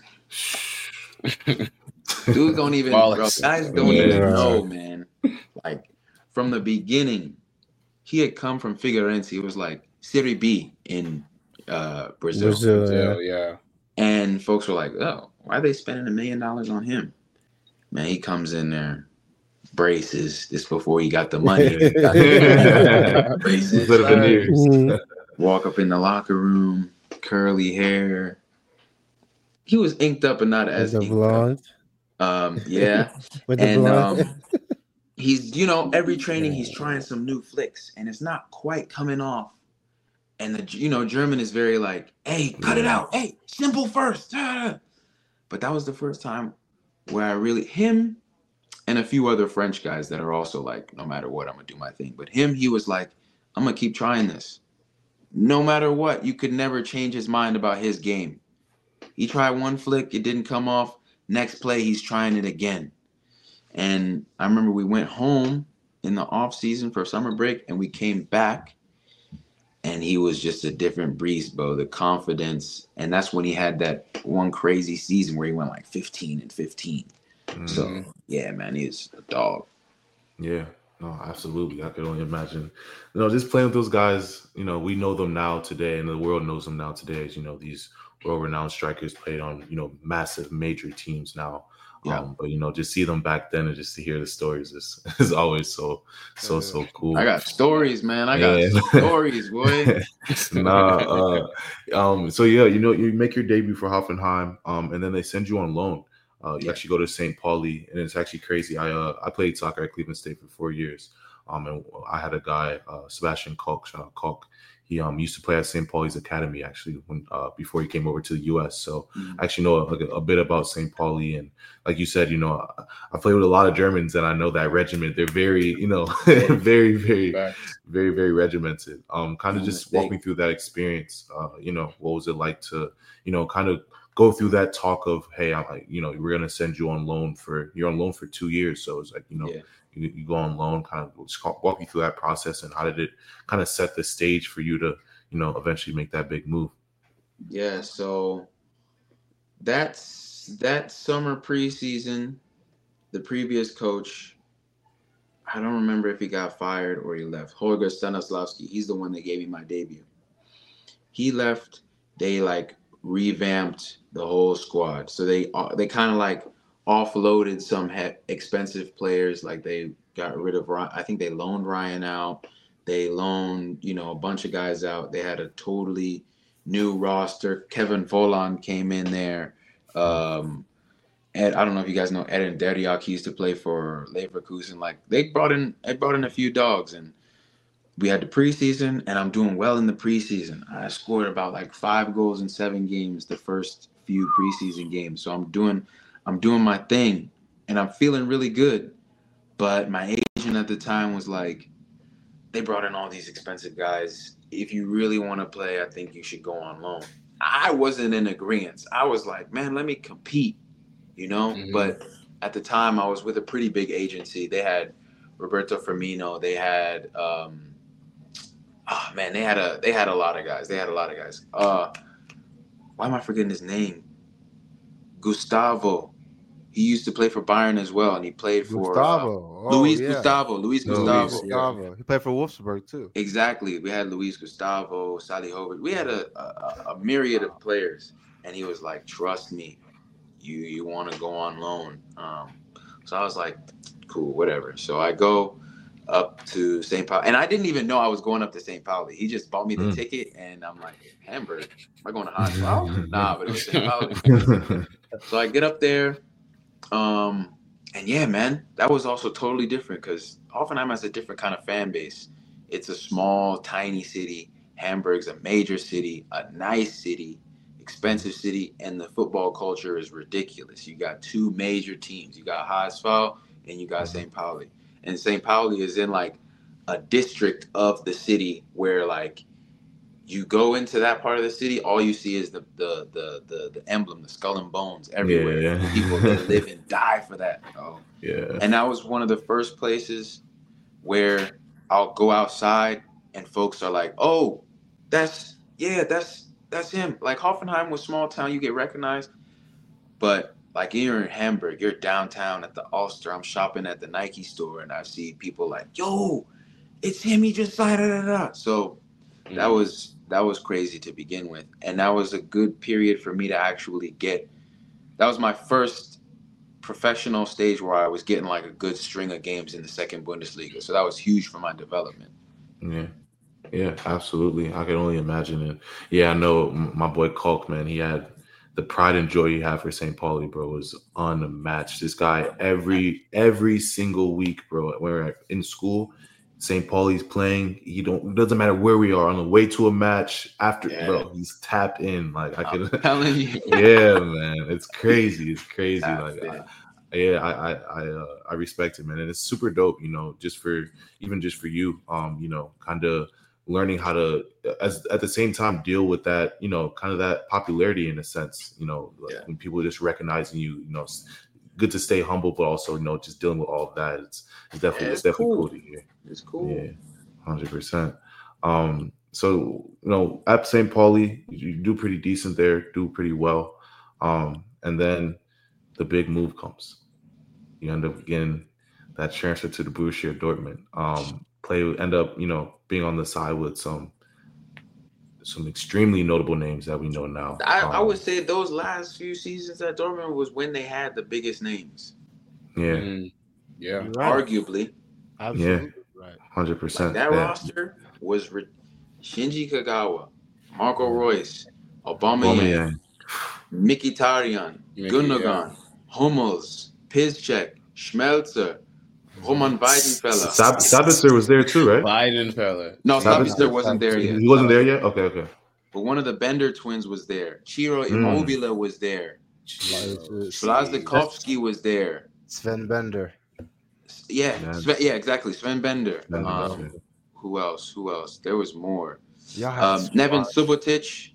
[SPEAKER 5] dudes don't even, bro,
[SPEAKER 2] Bollocks.
[SPEAKER 5] guys don't
[SPEAKER 4] Yeah.
[SPEAKER 5] even know, man. Like, from the beginning, he had come from Figueirense. It was like Serie B in uh, Brazil.
[SPEAKER 3] Brazil,
[SPEAKER 2] So,
[SPEAKER 3] yeah.
[SPEAKER 2] yeah.
[SPEAKER 5] And folks were like, oh, why are they spending a million dollars on him? Man, he comes in there, braces. This before he got the money. He got the braces.
[SPEAKER 4] Little veneers.
[SPEAKER 3] Mhm.
[SPEAKER 5] Walk up in the locker room, curly hair. He was inked up and not
[SPEAKER 3] With
[SPEAKER 5] as
[SPEAKER 3] the
[SPEAKER 5] inked up.
[SPEAKER 3] blonde.
[SPEAKER 5] Um, yeah.
[SPEAKER 3] With the
[SPEAKER 5] And
[SPEAKER 3] blonde.
[SPEAKER 5] um, he's, you know, every training he's trying some new flicks, and it's not quite coming off. And the, you know, German is very like, hey, cut it
[SPEAKER 4] Yeah.
[SPEAKER 5] out. Hey, simple first. Ah. But that was the first time where I really, him and a few other French guys that are also like, no matter what, I'm gonna do my thing. But him, he was like, I'm gonna keep trying this. No matter what, you could never change his mind about his game. He tried one flick, it didn't come off. Next play, he's trying it again. And I remember we went home in the off season for summer break, and we came back, and he was just a different beast, bro. The confidence, and that's when he had that one crazy season where he went like fifteen and fifteen.
[SPEAKER 4] Mm.
[SPEAKER 5] So yeah, man, he's a dog.
[SPEAKER 4] Yeah, no, absolutely. I could only imagine. You know, just playing with those guys, you know, we know them now today, and the world knows them now today. As you know, these world-renowned strikers played on, you know, massive major teams now.
[SPEAKER 5] Yeah.
[SPEAKER 4] Um, but you know, just see them back then and just to hear the stories is, is always so so so cool.
[SPEAKER 5] I got stories, man. I got
[SPEAKER 4] Yeah.
[SPEAKER 5] stories, boy.
[SPEAKER 4] nah, uh, um, so yeah, you know, you make your debut for Hoffenheim, um, and then they send you on loan. Uh, you
[SPEAKER 5] Yeah.
[SPEAKER 4] actually go to Saint Pauli, and it's actually crazy. I uh, I played soccer at Cleveland State for four years, um, and I had a guy, uh, Sebastian Kalk, shout out Kalk. He um used to play at Saint Pauli's Academy actually when uh before he came over to the U S. So
[SPEAKER 5] Mhm.
[SPEAKER 4] I actually know a, a bit about Saint Pauli, and like you said, you know, I, I played with a lot of Germans, and I know that regiment. They're very, you know, very, very,
[SPEAKER 2] Facts.
[SPEAKER 4] very, very regimented. Um, kind of
[SPEAKER 5] No
[SPEAKER 4] just walk me
[SPEAKER 5] mistake.
[SPEAKER 4] through that experience. Uh, you know, what was it like to, you know, kind of go through that talk of, hey, I'm like, you know, we're gonna send you on loan for you're on loan for two years, so it's like, you know.
[SPEAKER 5] Yeah.
[SPEAKER 4] You, you go on loan, kind of just walk you through that process, and how did it kind of set the stage for you to, you know, eventually make that big move?
[SPEAKER 5] Yeah, so that's that summer preseason, the previous coach, I don't remember if he got fired or he left. Holger Stanislavski, he's the one that gave me my debut. He left, they like revamped the whole squad. So they uh, they kind of like offloaded some he- expensive players, like they got rid of Ryan. I think they loaned Ryan out. They loaned, you know, a bunch of guys out. They had a totally new roster. Kevin Volland came in there. Um, Ed, I don't know if you guys know Eden Deriak. He used to play for Leverkusen. Like they brought in, they brought in a few dogs, and we had the preseason, and I'm doing well in the preseason. I scored about like five goals in seven games the first few preseason games. So I'm doing, I'm doing my thing, and I'm feeling really good. But my agent at the time was like, they brought in all these expensive guys. If you really want to play, I think you should go on loan. I wasn't in agreement. I was like, man, let me compete, you know?
[SPEAKER 2] Mhm.
[SPEAKER 5] But at the time, I was with a pretty big agency. They had Roberto Firmino. They had, um, oh man, they had a they had a lot of guys. They had a lot of guys. Uh, why am I forgetting his name? Gustavo. He used to play for Bayern as well, and he played for
[SPEAKER 1] Gustavo.
[SPEAKER 5] uh,
[SPEAKER 1] Oh,
[SPEAKER 5] Luis
[SPEAKER 1] yeah.
[SPEAKER 5] Gustavo. Luis
[SPEAKER 4] No,
[SPEAKER 5] Gustavo.
[SPEAKER 4] Luis, yeah.
[SPEAKER 1] Gustavo. He played for Wolfsburg too.
[SPEAKER 5] Exactly. We had Luis Gustavo, Salihowicz. We had a, a, a myriad of players, and he was like, "Trust me, you you want to go on loan." Um, so I was like, "Cool, whatever." So I go up to Saint Pauli, and I didn't even know I was going up to Saint Pauli. He just bought me the
[SPEAKER 4] Mm.
[SPEAKER 5] ticket, and I'm like, "Hamburg? Am I going to Hansfeld?" Nah, but it was Saint Pauli. So I get up there, um, and yeah, man, that was also totally different because Hoffenheim has a different kind of fan base. It's a small, tiny city. Hamburg's a major city, a nice city, expensive city, and the football culture is ridiculous. You got two major teams. You got Haasfeld and you got Saint Pauli. And Saint Pauli is in like a district of the city where like you go into that part of the city, all you see is the the the the, the emblem, the skull and bones everywhere.
[SPEAKER 4] Yeah, yeah.
[SPEAKER 5] People they live and die for that. Oh.
[SPEAKER 4] Yeah.
[SPEAKER 5] And that was one of the first places where I'll go outside and folks are like, "Oh, that's yeah, that's that's him." Like Hoffenheim was small town, you get recognized, but like you're in Hamburg, you're downtown at the Ulster. I'm shopping at the Nike store, and I see people like, "Yo, it's him. He just signed it." Da, da, da. So that was that was crazy to begin with, and that was a good period for me to actually get. That was my first professional stage where I was getting like a good string of games in the second Bundesliga. So that was huge for my development.
[SPEAKER 4] Yeah. Yeah, absolutely. I can only imagine it. Yeah, I know my boy Kalk, man, he had the pride and joy he had for Saint Pauli, bro, was unmatched. This guy every every single week, bro, when we're in school, Saint Pauli's playing. He don't it doesn't matter where we are on the way to a match after,
[SPEAKER 5] Yeah.
[SPEAKER 4] bro. He's tapped in. Like I
[SPEAKER 5] I'm
[SPEAKER 4] can,
[SPEAKER 5] telling you.
[SPEAKER 4] yeah, man, it's crazy. It's crazy.
[SPEAKER 5] Tapped
[SPEAKER 4] Like,
[SPEAKER 5] in.
[SPEAKER 4] I, yeah, I I I, uh, I respect it, man, and it's super dope. You know, just for even just for you, um, you know, kind of learning how to, as at the same time, deal with that, you know, kind of that popularity in a sense. You know, like
[SPEAKER 5] Yeah.
[SPEAKER 4] when people are just recognizing you, you know. It's good to stay humble, but also, you know, just dealing with all of that. It's it's definitely
[SPEAKER 5] Yeah,
[SPEAKER 4] it's
[SPEAKER 5] it's
[SPEAKER 4] definitely
[SPEAKER 5] cool.
[SPEAKER 4] cool to hear.
[SPEAKER 5] It's cool.
[SPEAKER 4] Yeah, hundred percent. Um, so you know, at Saint Pauli, you do pretty decent there, do pretty well. Um, and then the big move comes. You end up getting that transfer to the Borussia Dortmund. Um, play end up, you know, being on the side with some some extremely notable names that we know now.
[SPEAKER 5] I, I
[SPEAKER 4] Um,
[SPEAKER 5] would say those last few seasons at Dortmund was when they had the biggest names.
[SPEAKER 4] yeah,
[SPEAKER 2] Mm, yeah.
[SPEAKER 1] You're right.
[SPEAKER 5] Arguably.
[SPEAKER 1] Absolutely right.
[SPEAKER 4] hundred
[SPEAKER 5] Like
[SPEAKER 4] percent.
[SPEAKER 5] that
[SPEAKER 4] Yeah.
[SPEAKER 5] roster was re- Shinji Kagawa, Marco Reus, Aubameyang,
[SPEAKER 4] Aubameyang.
[SPEAKER 5] Mkhitaryan,
[SPEAKER 2] Mickey,
[SPEAKER 5] Gundogan, Hummels, Piszczek, Schmelzer, Roman Weidenfeller.
[SPEAKER 4] Sab- Sabitzer was there too, right?
[SPEAKER 2] Biden fella.
[SPEAKER 5] No,
[SPEAKER 4] Sabitzer-
[SPEAKER 5] Sabitzer wasn't there yet.
[SPEAKER 4] He wasn't there yet. Okay, okay.
[SPEAKER 5] But one of the Bender twins was there. Ciro
[SPEAKER 4] Mm.
[SPEAKER 5] Immobile was there. Blazdekovsky was there.
[SPEAKER 1] Sven Bender.
[SPEAKER 5] Yeah,
[SPEAKER 4] Man.
[SPEAKER 5] Sven, yeah, exactly. Sven Bender.
[SPEAKER 4] Bender,
[SPEAKER 5] Um,
[SPEAKER 4] yeah.
[SPEAKER 5] who else? Who else? There was more.
[SPEAKER 1] Y'all had
[SPEAKER 5] Um,
[SPEAKER 1] a
[SPEAKER 5] Nevin
[SPEAKER 1] squad.
[SPEAKER 5] Subotic,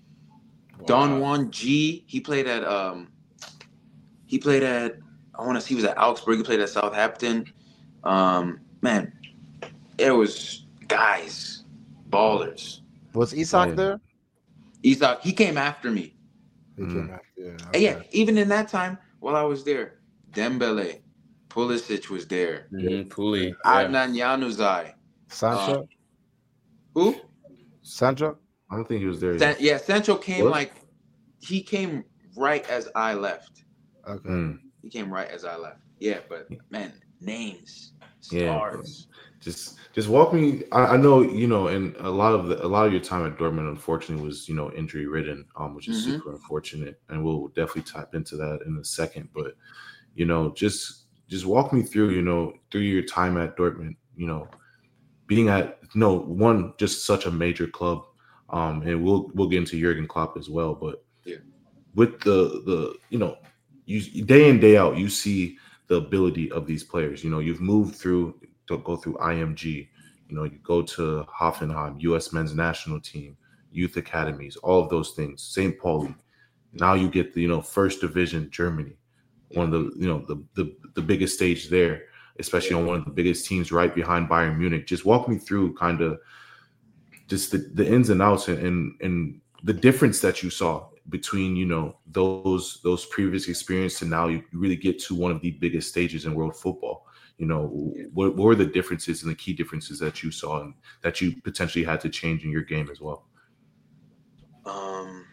[SPEAKER 5] Don Juan G. He played at um, he played at I want to see he was at Augsburg. He played at Southampton. Um, man, it was guys, ballers.
[SPEAKER 1] Was Isak
[SPEAKER 4] Yeah.
[SPEAKER 1] there?
[SPEAKER 5] Isak, he came after me.
[SPEAKER 1] He
[SPEAKER 4] Mm.
[SPEAKER 1] came after you.
[SPEAKER 5] And
[SPEAKER 1] Okay.
[SPEAKER 5] yeah, even in that time while I was there, Dembele, Pulisic was there.
[SPEAKER 2] Mm-hmm. Pooley. Yeah.
[SPEAKER 5] Adnan Januzaj.
[SPEAKER 1] Sancho?
[SPEAKER 5] Uh, Who?
[SPEAKER 1] Sancho?
[SPEAKER 4] I don't think he was there
[SPEAKER 5] San-
[SPEAKER 4] yet.
[SPEAKER 5] yeah, Sancho came
[SPEAKER 4] What?
[SPEAKER 5] like he came right as I left.
[SPEAKER 1] Okay.
[SPEAKER 4] Mm.
[SPEAKER 5] He came right as I left. Yeah, but man, names,
[SPEAKER 4] Yeah,
[SPEAKER 5] stars.
[SPEAKER 4] Just, just walk me. I, I know, you know, and a lot of the, a lot of your time at Dortmund, unfortunately, was, you know, injury ridden, um, which is
[SPEAKER 5] Mhm.
[SPEAKER 4] super unfortunate, and we'll definitely tap into that in a second. But, you know, just, just walk me through, you know, through your time at Dortmund, you know, being at no one, just such a major club, um, and we'll we'll get into Jurgen Klopp as well. But
[SPEAKER 5] Yeah.
[SPEAKER 4] with the the you know, you day in day out, you see the ability of these players. You know, you've moved through to go through I M G. You know, you go to Hoffenheim, U S men's national team, youth academies, all of those things. Saint Pauli. Now you get the you know first division Germany, one of the you know the the the biggest stage there, especially on one of the biggest teams right behind Bayern Munich. Just walk me through kind of just the, the ins and outs and, and and the difference that you saw between you know those those previous experiences and now you really get to one of the biggest stages in world football. You know, what, what were the differences and the key differences that you saw and that you potentially had to change in your game as well?
[SPEAKER 5] Um,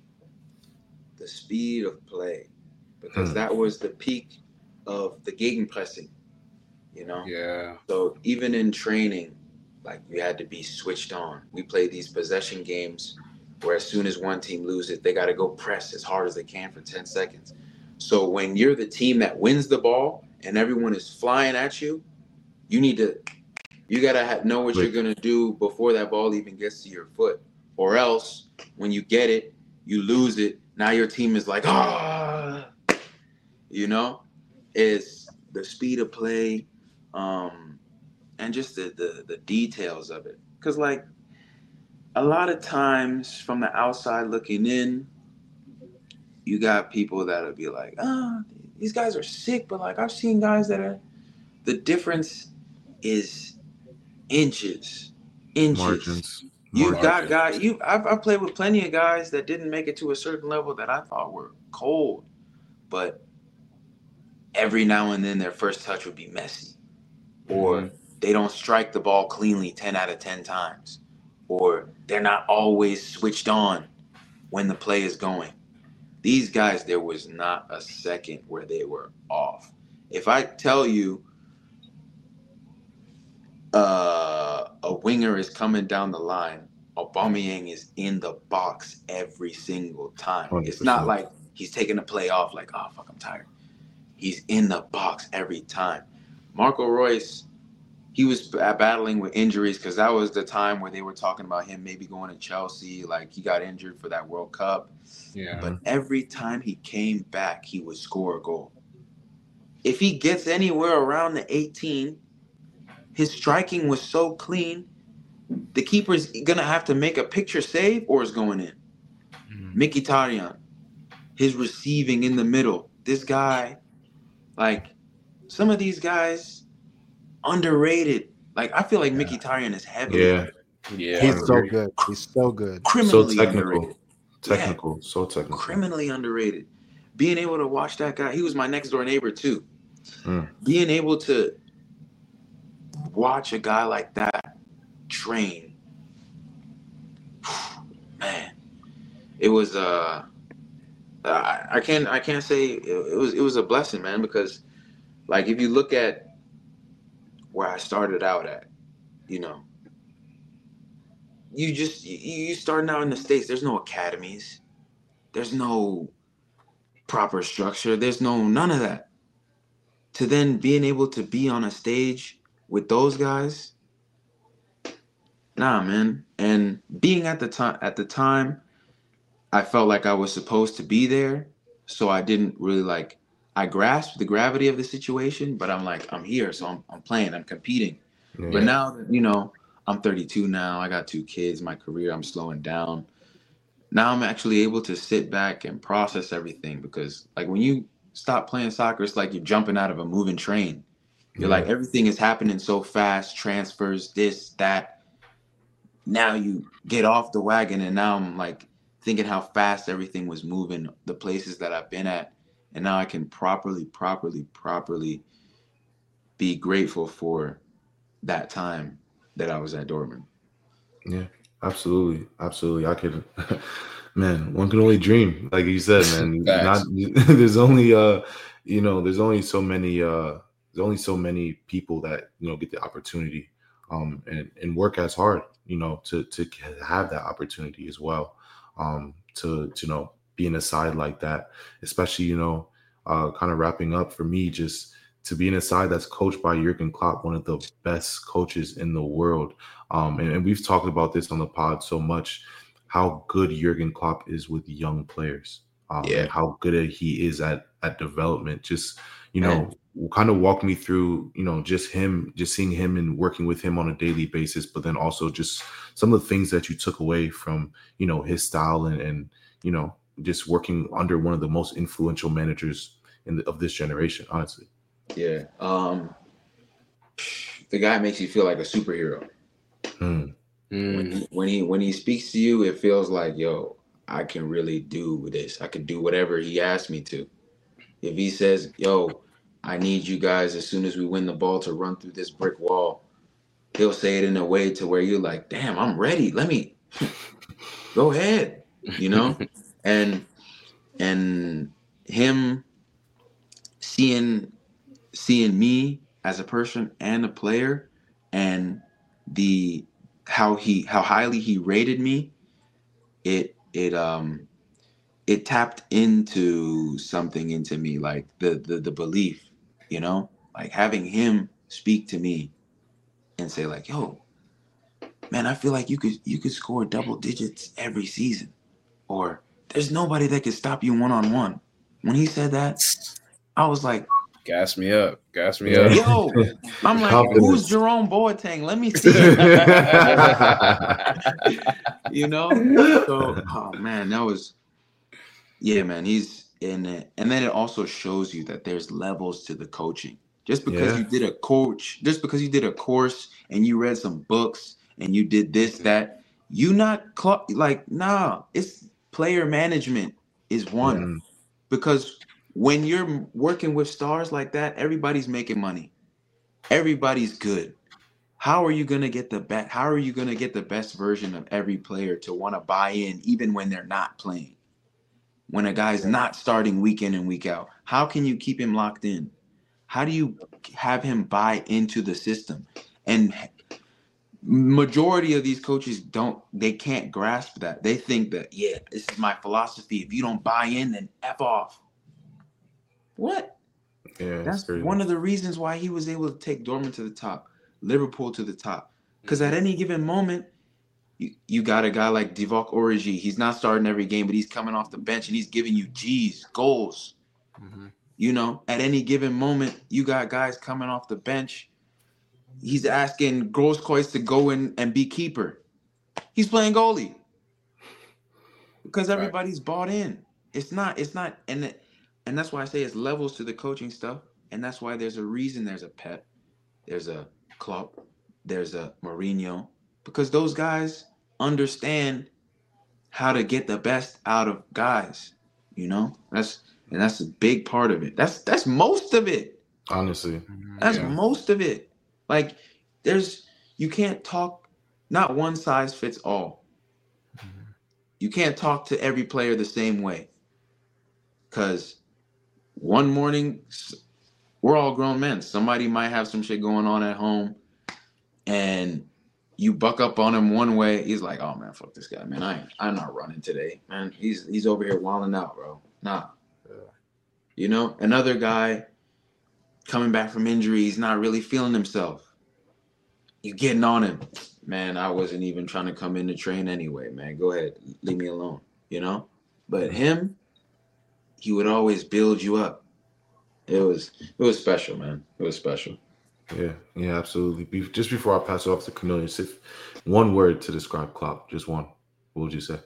[SPEAKER 5] the speed of play, because
[SPEAKER 4] Hmm.
[SPEAKER 5] that was the peak of the gegenpressing. You know,
[SPEAKER 2] Yeah.
[SPEAKER 5] so even in training, like you had to be switched on. We played these possession games where as soon as one team loses it, they got to go press as hard as they can for ten seconds. So when you're the team that wins the ball and everyone is flying at you, you need to, you got to ha- know what
[SPEAKER 4] Wait.
[SPEAKER 5] you're going to do before that ball even gets to your foot. Or else when you get it, you lose it. Now your team is like, ah, you know, it's the speed of play, um, and just the, the, the details of it. Because, like, a lot of times from the outside looking in, you got people that'll be like, ah, these guys are sick, but like I've seen guys that are, the difference is inches, inches.
[SPEAKER 4] Margins.
[SPEAKER 5] You've
[SPEAKER 4] Margins.
[SPEAKER 5] got guys, you I've, I've played with plenty of guys that didn't make it to a certain level that I thought were cold, but every now and then their first touch would be messy, or
[SPEAKER 2] Mhm.
[SPEAKER 5] they don't strike the ball cleanly ten out of ten times, or they're not always switched on when the play is going. These guys, there was not a second where they were off. If I tell you uh, a winger is coming down the line, Aubameyang is in the box every single time.
[SPEAKER 4] one hundred
[SPEAKER 5] It's not
[SPEAKER 4] percent.
[SPEAKER 5] like he's taking a play off like, oh, fuck, I'm tired. He's in the box every time. Marco Reus, he was b- battling with injuries because that was the time where they were talking about him maybe going to Chelsea. Like, he got injured for that World Cup.
[SPEAKER 2] Yeah.
[SPEAKER 5] But every time he came back, he would score a goal. If he gets anywhere around the eighteen, his striking was so clean, the keeper's going to have to make a picture save or it's going in.
[SPEAKER 1] Mhm.
[SPEAKER 5] Mkhitaryan, his receiving in the middle. This guy, like, some of these guys, underrated. Like, I feel like Mkhitaryan is heavily
[SPEAKER 4] Yeah.
[SPEAKER 2] Yeah.
[SPEAKER 1] He's so good. He's so good.
[SPEAKER 4] So
[SPEAKER 5] criminally
[SPEAKER 4] technical.
[SPEAKER 5] underrated.
[SPEAKER 4] Technical. So technical.
[SPEAKER 5] Criminally underrated. Being able to watch that guy, he was my next door neighbor too.
[SPEAKER 4] Mm.
[SPEAKER 5] Being able to watch a guy like that train, man, it was uh, I, I can't I can't say it, it was it was a blessing, man, because like if you look at where I started out at, you know, you just you, you starting out in the States, there's no academies, there's no proper structure, there's no none of that. to then being able to be on a stage with those guys, nah, man. And being at the time, at the time, I felt like I was supposed to be there, so I didn't really like. I grasped the gravity of the situation, but I'm like, I'm here, so I'm, I'm playing, I'm competing.
[SPEAKER 4] Yeah.
[SPEAKER 5] But now that, you know, I'm thirty-two now, I got two kids, my career, I'm slowing down. Now I'm actually able to sit back and process everything, because like when you stop playing soccer, it's like you're jumping out of a moving train. You're
[SPEAKER 4] Yeah.
[SPEAKER 5] like, everything is happening so fast, transfers, this, that. Now you get off the wagon, and now I'm like thinking how fast everything was moving, the places that I've been at. And now I can properly, properly, properly be grateful for that time that I was at Dortmund.
[SPEAKER 4] Yeah, absolutely, absolutely. I could, man. One can only dream, like you said, man. Not there's only uh, you know, there's only so many uh, there's only so many people that you know get the opportunity, um, and and work as hard, you know, to to have that opportunity as well, um, to to you know be in a side like that, especially you know, uh, kind of wrapping up for me, just to be in a side that's coached by Jurgen Klopp, one of the best coaches in the world. Um, and, and we've talked about this on the pod so much, how good Jurgen Klopp is with young players, um,
[SPEAKER 5] Yeah.
[SPEAKER 4] and how good he is at at development. Just, you know, kind of walk me through, you know, just him, just seeing him and working with him on a daily basis, but then also just some of the things that you took away from, you know, his style and, and you know, just working under one of the most influential managers in the, of this generation, honestly.
[SPEAKER 5] Yeah. Um, the guy makes you feel like a superhero.
[SPEAKER 4] Mm.
[SPEAKER 5] When he, when he when he speaks to you, it feels like, yo, I can really do this. I can do whatever he asks me to. If he says, yo, I need you guys as soon as we win the ball to run through this brick wall, he'll say it in a way to where you're like, damn, I'm ready. Let me go ahead, you know? and and him seeing seeing me as a person and a player, and the how he how highly he rated me, it it um it tapped into something into me, like the the the belief, you know, like having him speak to me and say like, yo, man, I feel like you could you could score double digits every season, or there's nobody that could stop you one-on-one. When he said that, I was like,
[SPEAKER 2] gas me up, gas me
[SPEAKER 4] Yeah.
[SPEAKER 2] up.
[SPEAKER 5] yo, I'm like,
[SPEAKER 4] Confidence.
[SPEAKER 5] who's Jerome Boateng? Let me see it. You know? So, oh man, that was, yeah, man, he's in it. And then it also shows you that there's levels to the coaching. Just because
[SPEAKER 4] Yeah.
[SPEAKER 5] you did a coach, just because you did a course and you read some books and you did this, that, you not cl- like, nah, it's player management is one.
[SPEAKER 4] Mm.
[SPEAKER 5] Because when you're working with stars like that, everybody's making money. Everybody's good. How are you gonna get the best? How are you gonna get the best version of every player to want to buy in, even when they're not playing? When a guy's not starting week in and week out, how can you keep him locked in? How do you have him buy into the system? And majority of these coaches don't, they can't grasp that. They think that, yeah, this is my philosophy. If you don't buy in, then F off. What?
[SPEAKER 4] Yeah,
[SPEAKER 5] That's
[SPEAKER 4] crazy.
[SPEAKER 5] one of the reasons why he was able to take Dortmund to the top, Liverpool to the top. Because at any given moment, you, you got a guy like Divock Origi. He's not starting every game, but he's coming off the bench and he's giving you G's, goals.
[SPEAKER 1] Mm-hmm.
[SPEAKER 5] You know, at any given moment, you got guys coming off the bench. He's asking Grosskreutz to go in and be keeper. He's playing goalie. Because everybody's bought in. It's not, it's not, and it, and that's why I say it's levels to the coaching stuff. And that's why there's a reason there's a Pep, there's a Klopp, there's a Mourinho, because those guys understand how to get the best out of guys. You know, that's and that's a big part of it. That's that's most of it.
[SPEAKER 4] Honestly.
[SPEAKER 5] That's
[SPEAKER 2] Yeah.
[SPEAKER 5] most of it. Like, there's you can't talk. Not one size fits all. You can't talk to every player the same way. Because one morning, we're all grown men. Somebody might have some shit going on at home, and you buck up on him one way. He's like, "Oh man, fuck this guy, man. I ain't, I'm not running today, man. He's he's over here wilding out, bro. Nah, you know." Another guy, coming back from injury, he's not really feeling himself. You getting on him. Man, I wasn't even trying to come in to train anyway, man. Go ahead. Leave me alone, you know? But him, he would always build you up. It was it was special, man. It was special.
[SPEAKER 4] Yeah, yeah, absolutely. Be- Just before I pass it off to Cornelius, if one word to describe Klopp, just one, what would you say?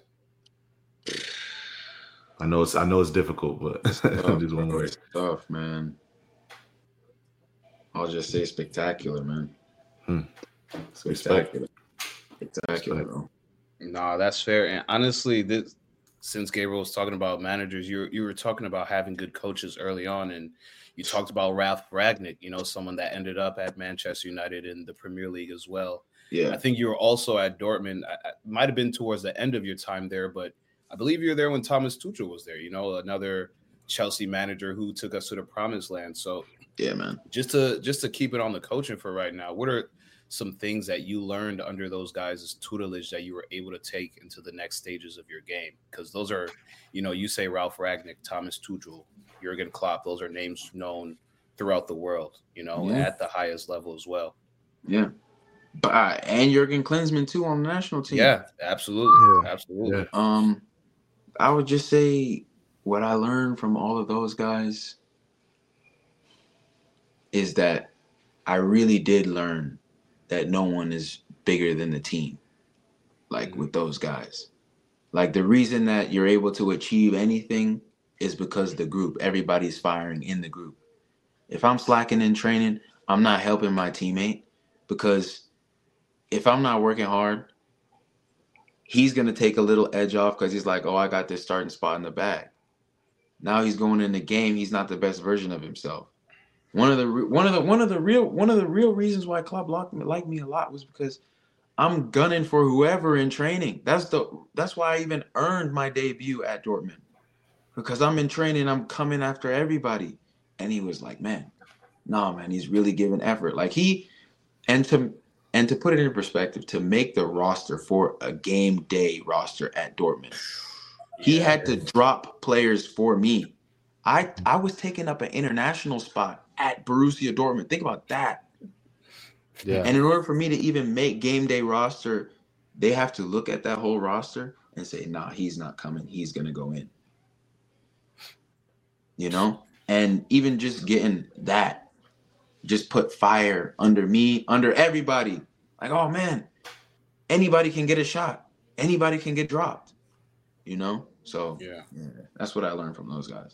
[SPEAKER 4] I know it's I know it's difficult, but
[SPEAKER 5] Tough,
[SPEAKER 4] just one
[SPEAKER 5] bro.
[SPEAKER 4] word.
[SPEAKER 5] It's tough, man. I'll just say spectacular, man.
[SPEAKER 4] Hmm.
[SPEAKER 5] Spectacular. Spectacular,
[SPEAKER 4] Respect.
[SPEAKER 5] bro.
[SPEAKER 2] Nah, that's fair. And honestly, this since Gabriel was talking about managers, you you were talking about having good coaches early on, and you talked about Ralph Ragnick, you know, someone that ended up at Manchester United in the Premier League as well.
[SPEAKER 5] Yeah.
[SPEAKER 2] I think you were also at Dortmund. I, I, might have been towards the end of your time there, but I believe you were there when Thomas Tuchel was there, you know, another Chelsea manager who took us to the promised land. So
[SPEAKER 5] Yeah, man.
[SPEAKER 2] just to just to keep it on the coaching for right now, what are some things that you learned under those guys' tutelage that you were able to take into the next stages of your game? Because those are, you know, you say Ralph Ragnick, Thomas Tuchel, Jurgen Klopp, those are names known throughout the world, you know,
[SPEAKER 5] Yeah.
[SPEAKER 2] at the highest level as well.
[SPEAKER 5] Yeah. But uh, and Jurgen Klinsmann too on the national team.
[SPEAKER 2] Yeah, absolutely.
[SPEAKER 3] Yeah.
[SPEAKER 2] Absolutely.
[SPEAKER 4] Yeah.
[SPEAKER 5] Um, I would just say what I learned from all of those guys is that I really did learn that no one is bigger than the team, like
[SPEAKER 2] Mhm.
[SPEAKER 5] with those guys. Like the reason that you're able to achieve anything is because the group, everybody's firing in the group. If I'm slacking in training, I'm not helping my teammate, because if I'm not working hard, he's going to take a little edge off because he's like, oh, I got this starting spot in the bag. Now he's going in the game. He's not the best version of himself. One of the one of the one of the real one of the real reasons why Klopp liked me, liked me a lot was because I'm gunning for whoever in training. That's the that's why I even earned my debut at Dortmund, because I'm in training. I'm coming after everybody, and he was like, man, no, man, he's really giving effort. Like he and to and to put it in perspective, to make the roster for a game day roster at Dortmund, he had to drop players for me. I I was taking up an international spot at Borussia Dortmund. Think about that.
[SPEAKER 1] Yeah.
[SPEAKER 5] And in order for me to even make game day roster, they have to look at that whole roster and say, nah, he's not coming. He's going to go in. You know? And even just getting that, just put fire under me, under everybody. Like, oh, man, anybody can get a shot. Anybody can get dropped. You know? So
[SPEAKER 2] Yeah.
[SPEAKER 5] yeah, that's what I learned from those guys.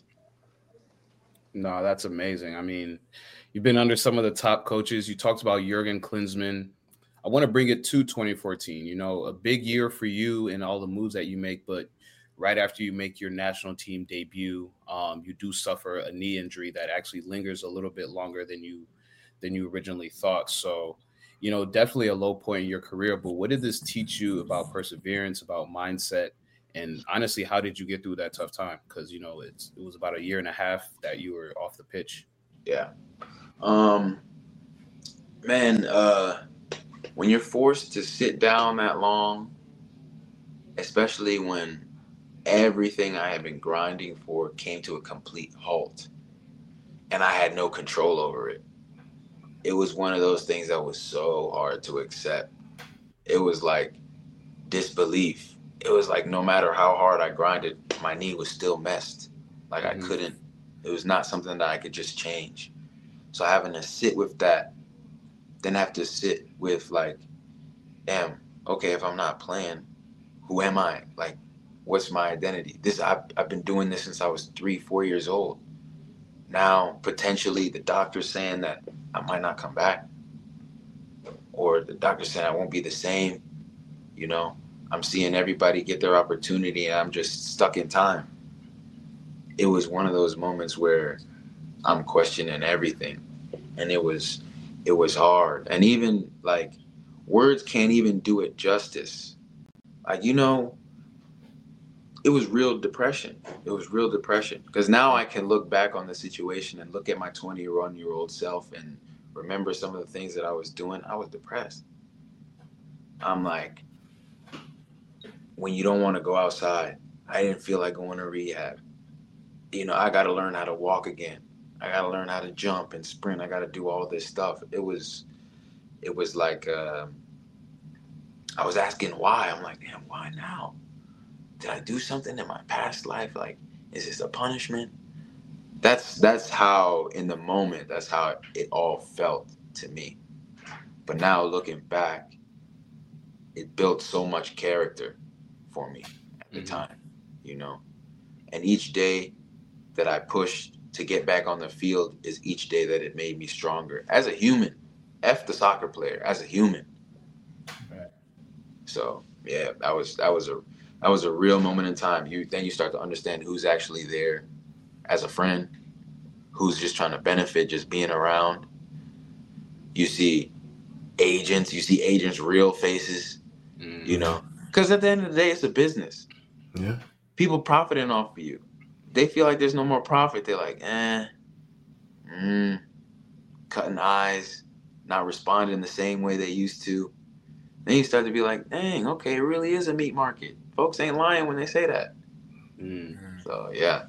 [SPEAKER 2] No, that's amazing. I mean, you've been under some of the top coaches. You talked about Jurgen Klinsmann. I want to bring it to twenty fourteen. You know, a big year for you and all the moves that you make, but right after you make your national team debut, um, you do suffer a knee injury that actually lingers a little bit longer than you than you originally thought. So, you know, definitely a low point in your career. But what did this teach you about perseverance, about mindset? And honestly, how did you get through that tough time? Because, you know, it's it was about a year and a half that you were off the pitch.
[SPEAKER 5] Yeah. Um, man, uh, when you're forced to sit down that long, especially when everything I had been grinding for came to a complete halt and I had no control over it, it was one of those things that was so hard to accept. It was like disbelief. It was like no matter how hard I grinded, my knee was still messed. Like
[SPEAKER 2] Mhm.
[SPEAKER 5] I couldn't, it was not something that I could just change. So having to sit with that, then have to sit with like, damn, okay, if I'm not playing, who am I? Like, what's my identity? This I've, I've been doing this since I was three, four years old. Now, potentially the doctor's saying that I might not come back, or the doctor's saying I won't be the same, you know? I'm seeing everybody get their opportunity and I'm just stuck in time. It was one of those moments where I'm questioning everything, and it was it was hard. And even like words can't even do it justice. Like, you know, it was real depression. It was real depression. Because now I can look back on the situation and look at my twenty-one-year-old self and remember some of the things that I was doing. I was depressed. I'm like, when you don't want to go outside, I didn't feel like going to rehab. You know, I got to learn how to walk again. I gotta learn how to jump and sprint. I gotta do all this stuff. It was, it was like uh, I was asking why. I'm like, damn, why now? Did I do something in my past life? Like, is this a punishment? That's that's how in the moment. That's how it all felt to me. But now looking back, it built so much character for me at the mm-hmm. time, you know. And each day that I pushed to get back on the field is each day that it made me stronger as a human. F the soccer player, as a human. Right. So yeah, that was that was a that was a real moment in time. You then you start to understand who's actually there as a friend, who's just trying to benefit just being around. You see agents, you see agents' real faces, mm. you know, because at the end of the day, it's a business.
[SPEAKER 4] Yeah.
[SPEAKER 5] People profiting off of you. They feel like there's no more profit. They're like, eh, mm, cutting eyes, not responding the same way they used to. Then you start to be like, dang, okay, it really is a meat market. Folks ain't lying when they say that. Mm. So, yeah.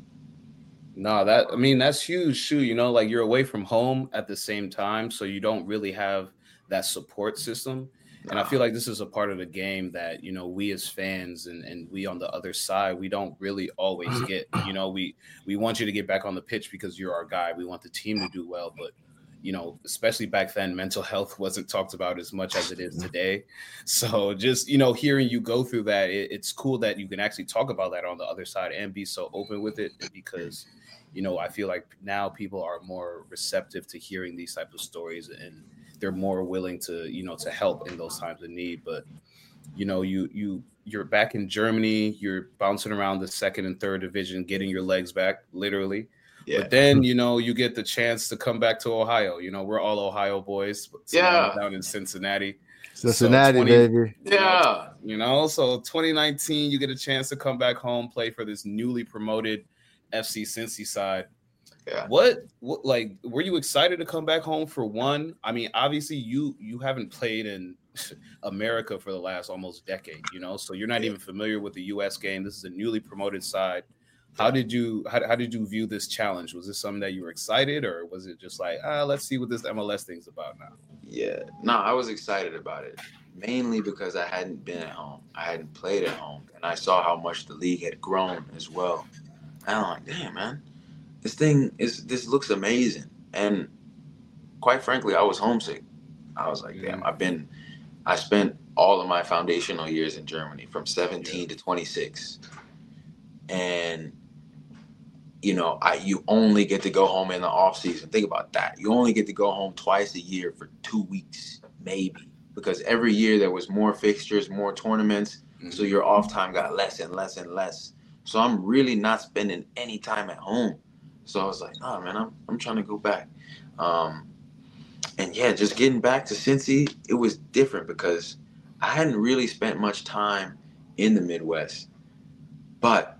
[SPEAKER 2] No, that, I mean, that's huge too. You know, like you're away from home at the same time, so you don't really have that support system. And I feel like this is a part of the game that, you know, we as fans and, and we on the other side, we don't really always get. You know, we we want you to get back on the pitch because you're our guy. We want the team to do well. But, you know, especially back then, mental health wasn't talked about as much as it is today. So just, you know, hearing you go through that, it, it's cool that you can actually talk about that on the other side and be so open with it because, you know, I feel like now people are more receptive to hearing these types of stories and they're more willing to, you know, to help in those times of need. But, you know, you, you, you're back in Germany, you're bouncing around the second and third division, getting your legs back, literally. Yeah. But then, you know, you get the chance to come back to Ohio. You know, we're all Ohio boys.
[SPEAKER 5] Yeah.
[SPEAKER 2] Down in Cincinnati.
[SPEAKER 1] Cincinnati,
[SPEAKER 2] so twenty,
[SPEAKER 1] baby.
[SPEAKER 5] Yeah.
[SPEAKER 2] You know, so twenty nineteen, you get a chance to come back home, play for this newly promoted F C Cincy side. Yeah. What, what, like, were you excited to come back home for one? I mean, obviously you you haven't played in America for the last almost decade, you know, so you're not yeah. even familiar with the U S game. This is a newly promoted side. How did you how, how did you view this challenge? Was this something that you were excited, or was it just like, ah, let's see what this M L S thing's about now?
[SPEAKER 5] Yeah, no, I was excited about it, mainly because I hadn't been at home. I hadn't played at home, and I saw how much the league had grown as well. And I'm like, damn, man. This thing is, this looks amazing. And quite frankly, I was homesick. I was like, damn, I've been, I spent all of my foundational years in Germany from seventeen yeah. to twenty-six. And, you know, I, you only get to go home in the off season. Think about that. You only get to go home twice a year for two weeks, maybe, because every year there was more fixtures, more tournaments. Mm-hmm. So your off time got less and less and less. So I'm really not spending any time at home. So I was like, oh, man, I'm I'm trying to go back. Um, and, yeah, just getting back to Cincy, it was different because I hadn't really spent much time in the Midwest. But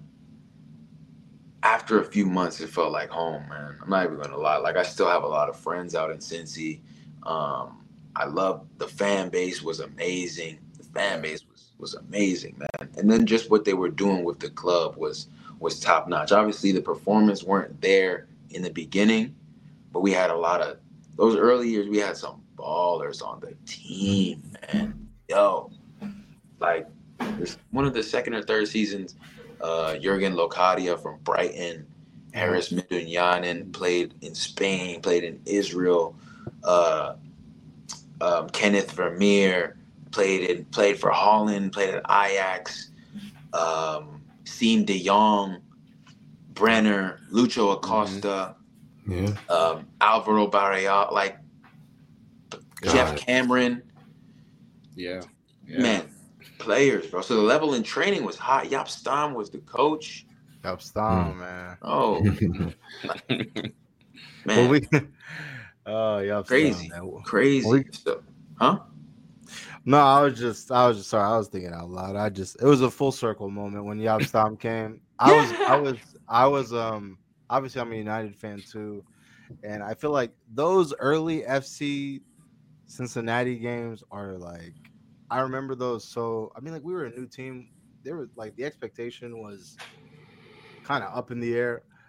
[SPEAKER 5] after a few months, it felt like home, man. I'm not even going to lie. Like, I still have a lot of friends out in Cincy. Um, I love the fan base was amazing. The fan base was, was amazing, man. And then just what they were doing with the club was – was top notch. Obviously, the performance weren't there in the beginning, but we had a lot of those early years. We had some ballers on the team, man. Yo, like this, one of the second or third seasons, uh, Jurgen Locadia from Brighton, Harris Midunyanin played in Spain, played in Israel. Uh, um, Kenneth Vermeer played in played for Holland, played at Ajax. Um, Siem de Jong, Brenner, Lucho Acosta,
[SPEAKER 4] yeah.
[SPEAKER 5] um, Alvaro Barreal, like God. Jeff Cameron.
[SPEAKER 2] Yeah. yeah.
[SPEAKER 5] Man, players, bro. So the level in training was high. Jaap Stam was the coach.
[SPEAKER 1] Jaap Stam, mm. man.
[SPEAKER 5] Oh. man.
[SPEAKER 1] Well, we, oh, Jaap
[SPEAKER 5] Crazy.
[SPEAKER 1] Stam, man.
[SPEAKER 5] Crazy.
[SPEAKER 1] We,
[SPEAKER 5] so, huh?
[SPEAKER 1] No, I was just, I was just sorry. I was thinking out loud. I just, it was a full circle moment when Jaap Stam came. I was, I was, I was, um, obviously I'm a United fan too, and I feel like those early F C Cincinnati games are like, I remember those. So I mean, like we were a new team. There was like the expectation was kind of up in the air.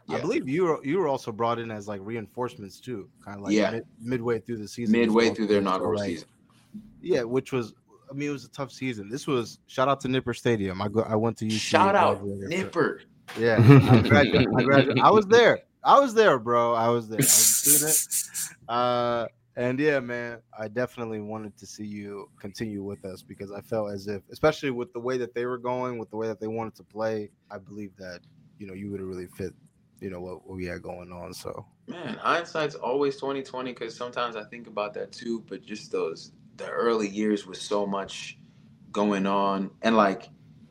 [SPEAKER 1] I
[SPEAKER 5] Yeah.
[SPEAKER 1] believe you were you were also brought in as like reinforcements too, kind of like
[SPEAKER 5] Yeah.
[SPEAKER 1] mid, midway through the season.
[SPEAKER 5] Midway
[SPEAKER 1] before
[SPEAKER 5] through their
[SPEAKER 1] games, so,
[SPEAKER 5] inaugural
[SPEAKER 1] like,
[SPEAKER 5] season.
[SPEAKER 1] Yeah, which was, I mean, it was a tough season. This was shout out to Nipper Stadium. I go, I went to U C.
[SPEAKER 5] Shout out
[SPEAKER 1] graduated for-
[SPEAKER 5] Nipper.
[SPEAKER 1] Yeah, I graduated. I graduated. I was there. I was there, bro. I was there. I was a student. Uh, and yeah, man, I definitely wanted to see you continue with us because I felt as if, especially with the way that they were going, with the way that they wanted to play, I believe that, you know, you would have really fit, you know, what, what we had going on. So
[SPEAKER 5] Man, hindsight's always twenty twenty because sometimes I think about that too. But just those the early years with so much going on, and like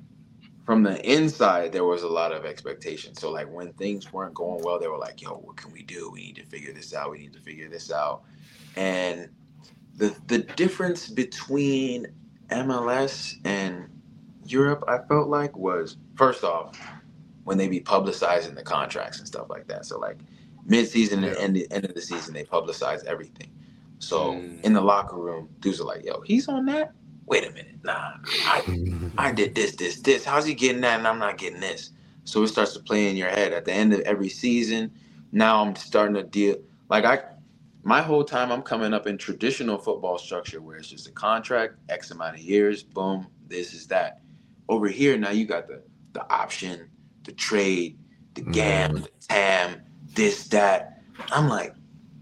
[SPEAKER 5] from the inside, there was a lot of expectation. So like when things weren't going well, they were like, "Yo, what can we do? We need to figure this out. We need to figure this out." And the the difference between M L S and Europe, I felt like, was first off when they be publicizing the contracts and stuff like that. So like mid-season and
[SPEAKER 1] Yeah.
[SPEAKER 5] end, end of the season, they publicize everything. So
[SPEAKER 2] Mm.
[SPEAKER 5] in the locker room, dudes are like, "Yo, he's on that? Wait a minute, nah, I I did this, this, this. How's he getting that and I'm not getting this?" So it starts to play in your head. At the end of every season, now I'm starting to deal like I my whole time I'm coming up in traditional football structure where it's just a contract, X amount of years, boom, this is that. Over here now you got the the option, the trade, the gam, the tam, this, that. I'm like,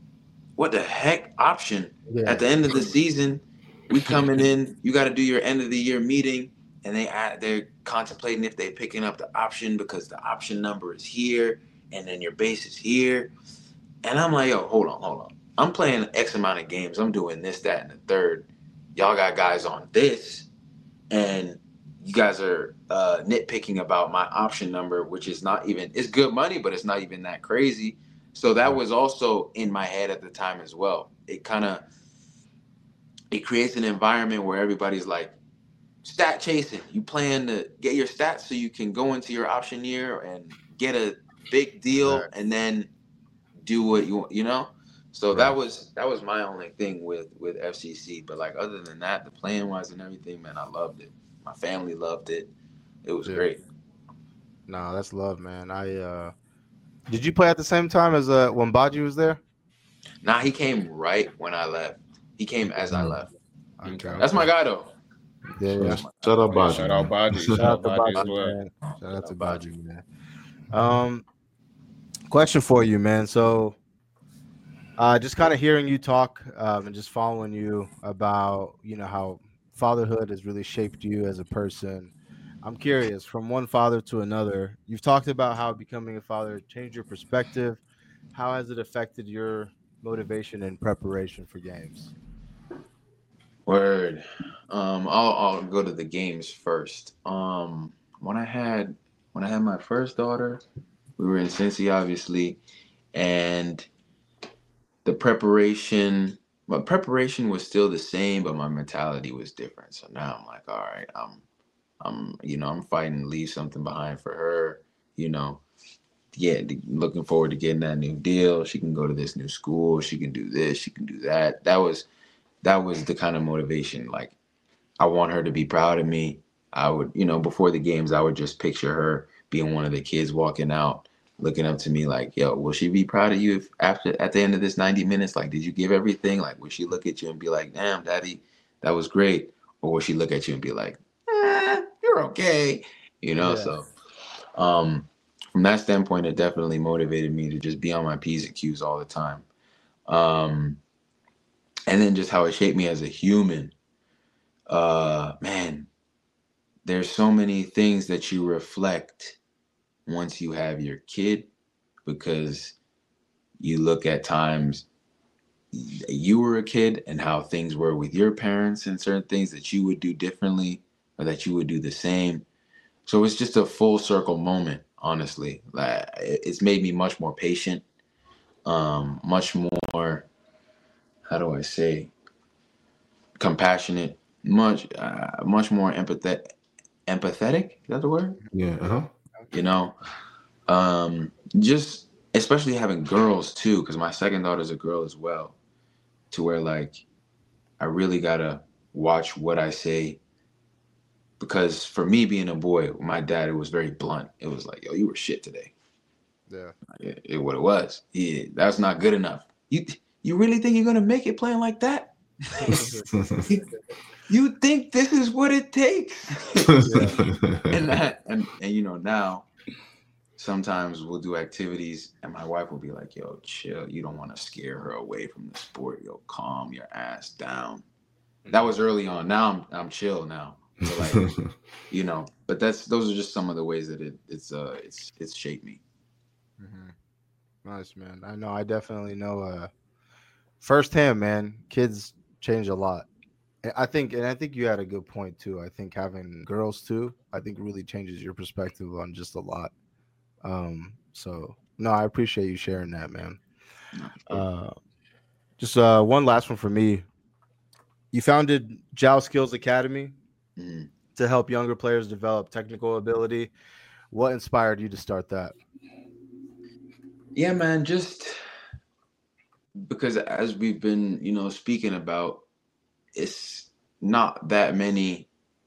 [SPEAKER 5] what the heck? Option?
[SPEAKER 1] yeah,
[SPEAKER 5] At the end of the season, we coming in, you got to do your end of the year meeting, and they add, they're contemplating if they're picking up the option because the option number is here, and then your base is here. And I'm like, yo, hold on, hold on. I'm playing X amount of games. I'm doing this, that, and the third. Y'all got guys on this, and you guys are uh, nitpicking about my option number, which is not even, it's good money, but it's not even that crazy. So that was also in my head at the time as well. It kind of, it creates an environment where everybody's like stat chasing. You plan to get your stats so you can go into your option year and get a big deal
[SPEAKER 1] Right.
[SPEAKER 5] and then do what you want, you know? So
[SPEAKER 1] Right.
[SPEAKER 5] that was that was my only thing with with F C C. But like other than that, the playing wise and everything, man, I loved it. My family loved it. It was
[SPEAKER 1] Yeah.
[SPEAKER 5] great.
[SPEAKER 1] No, that's love, man. I uh did you play at the same time as uh when Baji was there?
[SPEAKER 5] Nah, he came right when I left. He came as I
[SPEAKER 4] Mm.
[SPEAKER 5] left.
[SPEAKER 1] Okay.
[SPEAKER 5] That's my guy though.
[SPEAKER 1] Yeah, yeah.
[SPEAKER 4] Shout out, Baji.
[SPEAKER 2] Shout out Baji.
[SPEAKER 1] Shout
[SPEAKER 2] Shout
[SPEAKER 1] out
[SPEAKER 2] out
[SPEAKER 1] to
[SPEAKER 2] Baji as
[SPEAKER 1] Baji,
[SPEAKER 2] well.
[SPEAKER 1] man. Shout out to Baji, man. Um, question for you, man. So, uh, just kind of hearing you talk, um, and just following you about, you know, how fatherhood has really shaped you as a person. I'm curious, from one father to another, you've talked about how becoming a father changed your perspective. How has it affected your motivation and preparation for games?
[SPEAKER 5] Word. Um, I'll I'll go to the games first. Um, when I had when I had my first daughter, we were in Cincy, obviously, and the preparation, my preparation was still the same, but my mentality was different. So now I'm like, all right, I'm, I'm, you know, I'm fighting to leave something behind for her. You know, yeah, looking forward to getting that new deal. She can go to this new school. She can do this. She can do that. That was, that was the kind of motivation. Like, I want her to be proud of me. I would, you know, before the games, I would just picture her being one of the kids walking out, looking up to me like, yo, will she be proud of you if after at the end of this ninety minutes? Like, did you give everything? Like, will she look at you and be like, damn, daddy, that was great? Or will she look at you and be like, eh, you're okay? You know,
[SPEAKER 1] Yeah.
[SPEAKER 5] so um, from that standpoint, it definitely motivated me to just be on my P's and Q's all the time. Um, and then just how it shaped me as a human. Uh, man, there's so many things that you reflect once you have your kid, because you look at times you were a kid and how things were with your parents and certain things that you would do differently or that you would do the same. So it's just a full circle moment, honestly. Like, it's made me much more patient, um, much more, how do I say, compassionate, much, uh, much more empathetic. Empathetic, is that the word?
[SPEAKER 4] Yeah. Uh-huh.
[SPEAKER 5] You know, um, just especially having girls too, because my second daughter's a girl as well, to where like I really gotta watch what I say, because for me being a boy, my dad, it was very blunt. It was like, yo, you were shit today.
[SPEAKER 1] Yeah.
[SPEAKER 5] It, it what it was. Yeah, that's not good enough. You you really think you're gonna make it playing like that? you, you think this is what it takes? and that and and you know now. Sometimes we'll do activities and my wife will be like, yo, chill. You don't want to scare her away from the sport. Yo, calm your ass down. That was early on. Now I'm I'm chill now. So like, you know, but that's those are just some of the ways that it it's uh it's it's shaped me.
[SPEAKER 1] Mm-hmm. Nice, man. I know I definitely know uh firsthand, man, kids change a lot. I think and I think you had a good point too. I think having girls too, I think really changes your perspective on just a lot. Um, so no, I appreciate you sharing that, man. Uh, just uh, one last one for me. You founded Joust Skills Academy
[SPEAKER 5] Mm-hmm.
[SPEAKER 1] to help younger players develop technical ability. What inspired you to start that?
[SPEAKER 5] Yeah, man, just because as we've been, you know, speaking about, it's not that many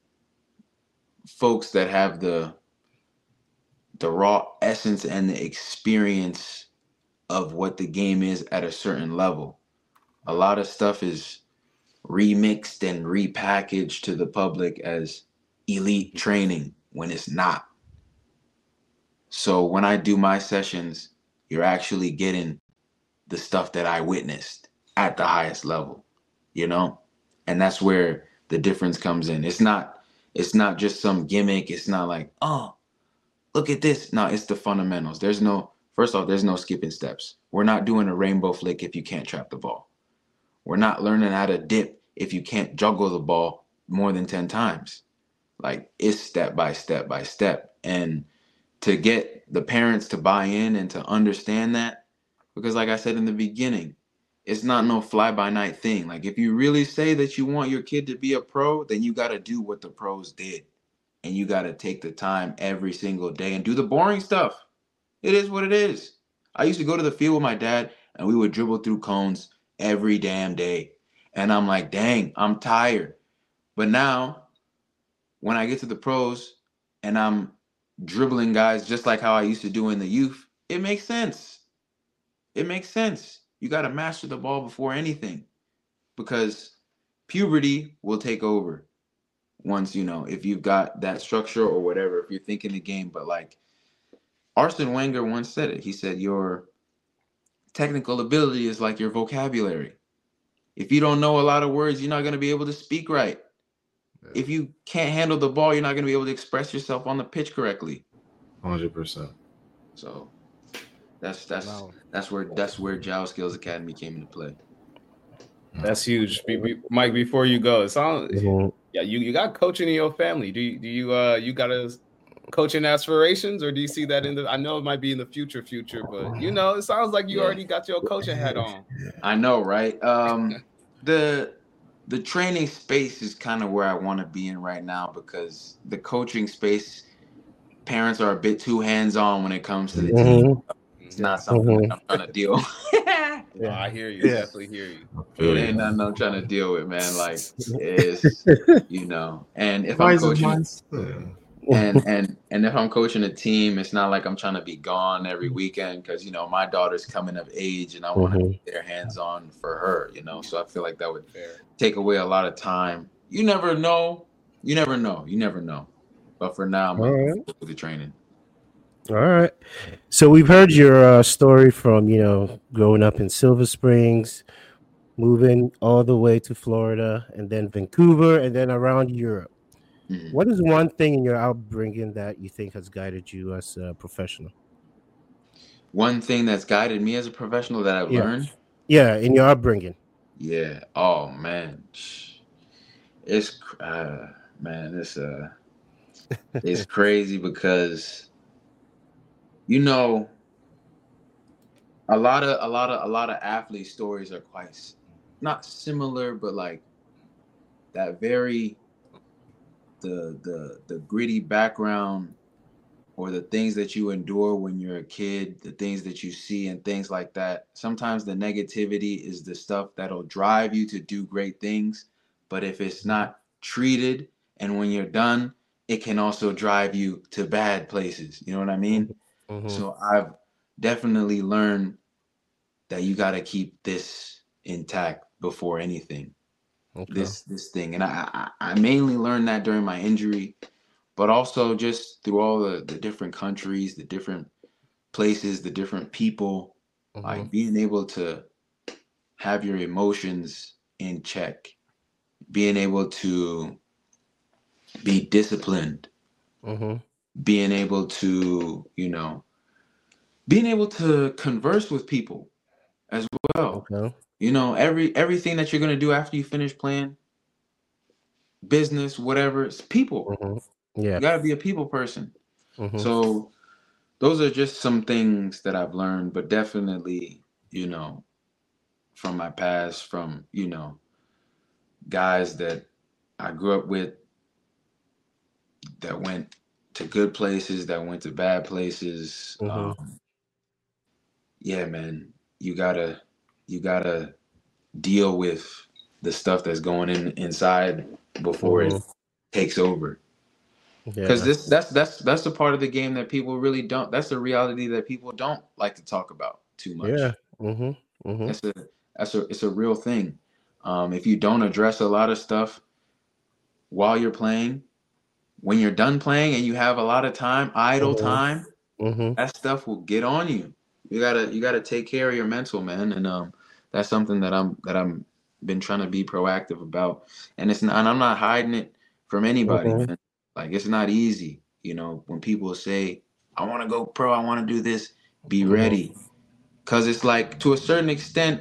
[SPEAKER 5] folks that have the the raw essence and the experience of what the game is at a certain level. A lot of stuff is remixed and repackaged to the public as elite training when it's not. So when I do my sessions, you're actually getting the stuff that I witnessed at the highest level, you know? And that's where the difference comes in. It's not it's not just some gimmick. It's not like, oh, look at this. No, it's the fundamentals. There's no, first off, there's no skipping steps. We're not doing a rainbow flick if you can't trap the ball. We're not learning how to dip if you can't juggle the ball more than ten times. Like, it's step by step by step. And to get the parents to buy in and to understand that, because like I said in the beginning, it's not no fly-by-night thing. Like, if you really say that you want your kid to be a pro, then you got to do what the pros did. And you got to take the time every single day and do the boring stuff. It is what it is. I used to go to the field with my dad, and we would dribble through cones every damn day. And I'm like, dang, I'm tired. But now, when I get to the pros and I'm dribbling guys just like how I used to do in the youth, it makes sense. It makes sense. You got to master the ball before anything, because puberty will take over once, you know, if you've got that structure or whatever, if you're thinking the game. But like Arsene Wenger once said it, he said, your technical ability is like your vocabulary. If you don't know a lot of words, you're not going to be able to speak right. Yeah. If you can't handle the ball, you're not going to be able to express yourself on the pitch correctly.
[SPEAKER 4] one hundred percent.
[SPEAKER 5] So that's that's
[SPEAKER 1] Wow.
[SPEAKER 5] that's where that's where Joust Skills Academy came into play.
[SPEAKER 2] That's huge. Be, be, Mike, before you go, it sounds mm-hmm. yeah, you, you got coaching in your family. Do you do you uh you got a coaching aspirations, or do you see that in the, I know it might be in the future future, but you know, it sounds like you yeah. already got your coaching hat on.
[SPEAKER 5] I know, right? Um the the training space is kind of where I want to be in right now, because the coaching space, parents are a bit too hands-on when it comes to the
[SPEAKER 3] mm-hmm.
[SPEAKER 5] team. It's not something mm-hmm. that I'm trying to deal with.
[SPEAKER 2] No, I hear you. Yeah. Definitely hear you.
[SPEAKER 5] It ain't nothing I'm trying to deal with, man. Like, it's, you know, and if I'm coaching, and and and if I'm coaching a team, it's not like I'm trying to be gone every weekend, because, you know, my daughter's coming of age and I want to mm-hmm. get their hands on for her, you know. So I feel like that would take away a lot of time. You never know. You never know. You never know. But for now, I'm going to do the training.
[SPEAKER 3] All right. So we've heard your uh, story from, you know, growing up in Silver Springs, moving all the way to Florida, and then Vancouver, and then around Europe. Mm-hmm. What is one thing in your upbringing that you think has guided you as a professional?
[SPEAKER 5] One thing that's guided me as a professional that I've
[SPEAKER 3] yeah.
[SPEAKER 5] learned?
[SPEAKER 3] Yeah, in your upbringing.
[SPEAKER 5] Yeah. Oh, man. It's, uh, man, it's, uh, it's crazy because, you know, a lot of a lot of a lot of athlete stories are quite not similar, but like that very the the the gritty background, or the things that you endure when you're a kid, the things that you see and things like that. Sometimes the negativity is the stuff that'll drive you to do great things, but if it's not treated and when you're done, it can also drive you to bad places. You know what I mean? Mm-hmm. So I've definitely learn that you got to keep this intact before anything.
[SPEAKER 3] Okay.
[SPEAKER 5] This this thing, and I, I I mainly learned that during my injury, but also just through all the the different countries, the different places, the different people,
[SPEAKER 3] Mm-hmm.
[SPEAKER 5] like being able to have your emotions in check, being able to be disciplined,
[SPEAKER 3] Mm-hmm.
[SPEAKER 5] being able to, you know, being able to converse with people as well.
[SPEAKER 3] Okay.
[SPEAKER 5] You know, every everything that you're gonna do after you finish playing, business, whatever, it's people.
[SPEAKER 3] Mm-hmm. Yeah.
[SPEAKER 5] You gotta be a people person.
[SPEAKER 3] Mm-hmm.
[SPEAKER 5] So those are just some things that I've learned, but definitely, you know, from my past, from, you know, guys that I grew up with that went to good places, that went to bad places.
[SPEAKER 3] Mm-hmm.
[SPEAKER 5] Um, yeah, man, you gotta you gotta deal with the stuff that's going in inside before
[SPEAKER 3] Mm-hmm.
[SPEAKER 5] it takes over. Because
[SPEAKER 3] Yeah.
[SPEAKER 5] this that's that's that's the part of the game that people really don't. That's the reality that people don't like to talk about too much.
[SPEAKER 3] Yeah. Mm-hmm. Mm-hmm.
[SPEAKER 5] That's a that's a it's a real thing. Um, if you don't address a lot of stuff while you're playing, when you're done playing and you have a lot of time, idle
[SPEAKER 3] Mm-hmm.
[SPEAKER 5] time,
[SPEAKER 3] Mm-hmm.
[SPEAKER 5] that stuff will get on you. You gotta you gotta take care of your mental, man, and um, that's something that I'm that I'm been trying to be proactive about, and it's not, and I'm not hiding it from anybody,
[SPEAKER 3] Mm-hmm.
[SPEAKER 5] man. Like it's not easy, you know. When people say, "I want to go pro, I want to do this," be
[SPEAKER 3] Mm-hmm.
[SPEAKER 5] ready, because it's like to a certain extent.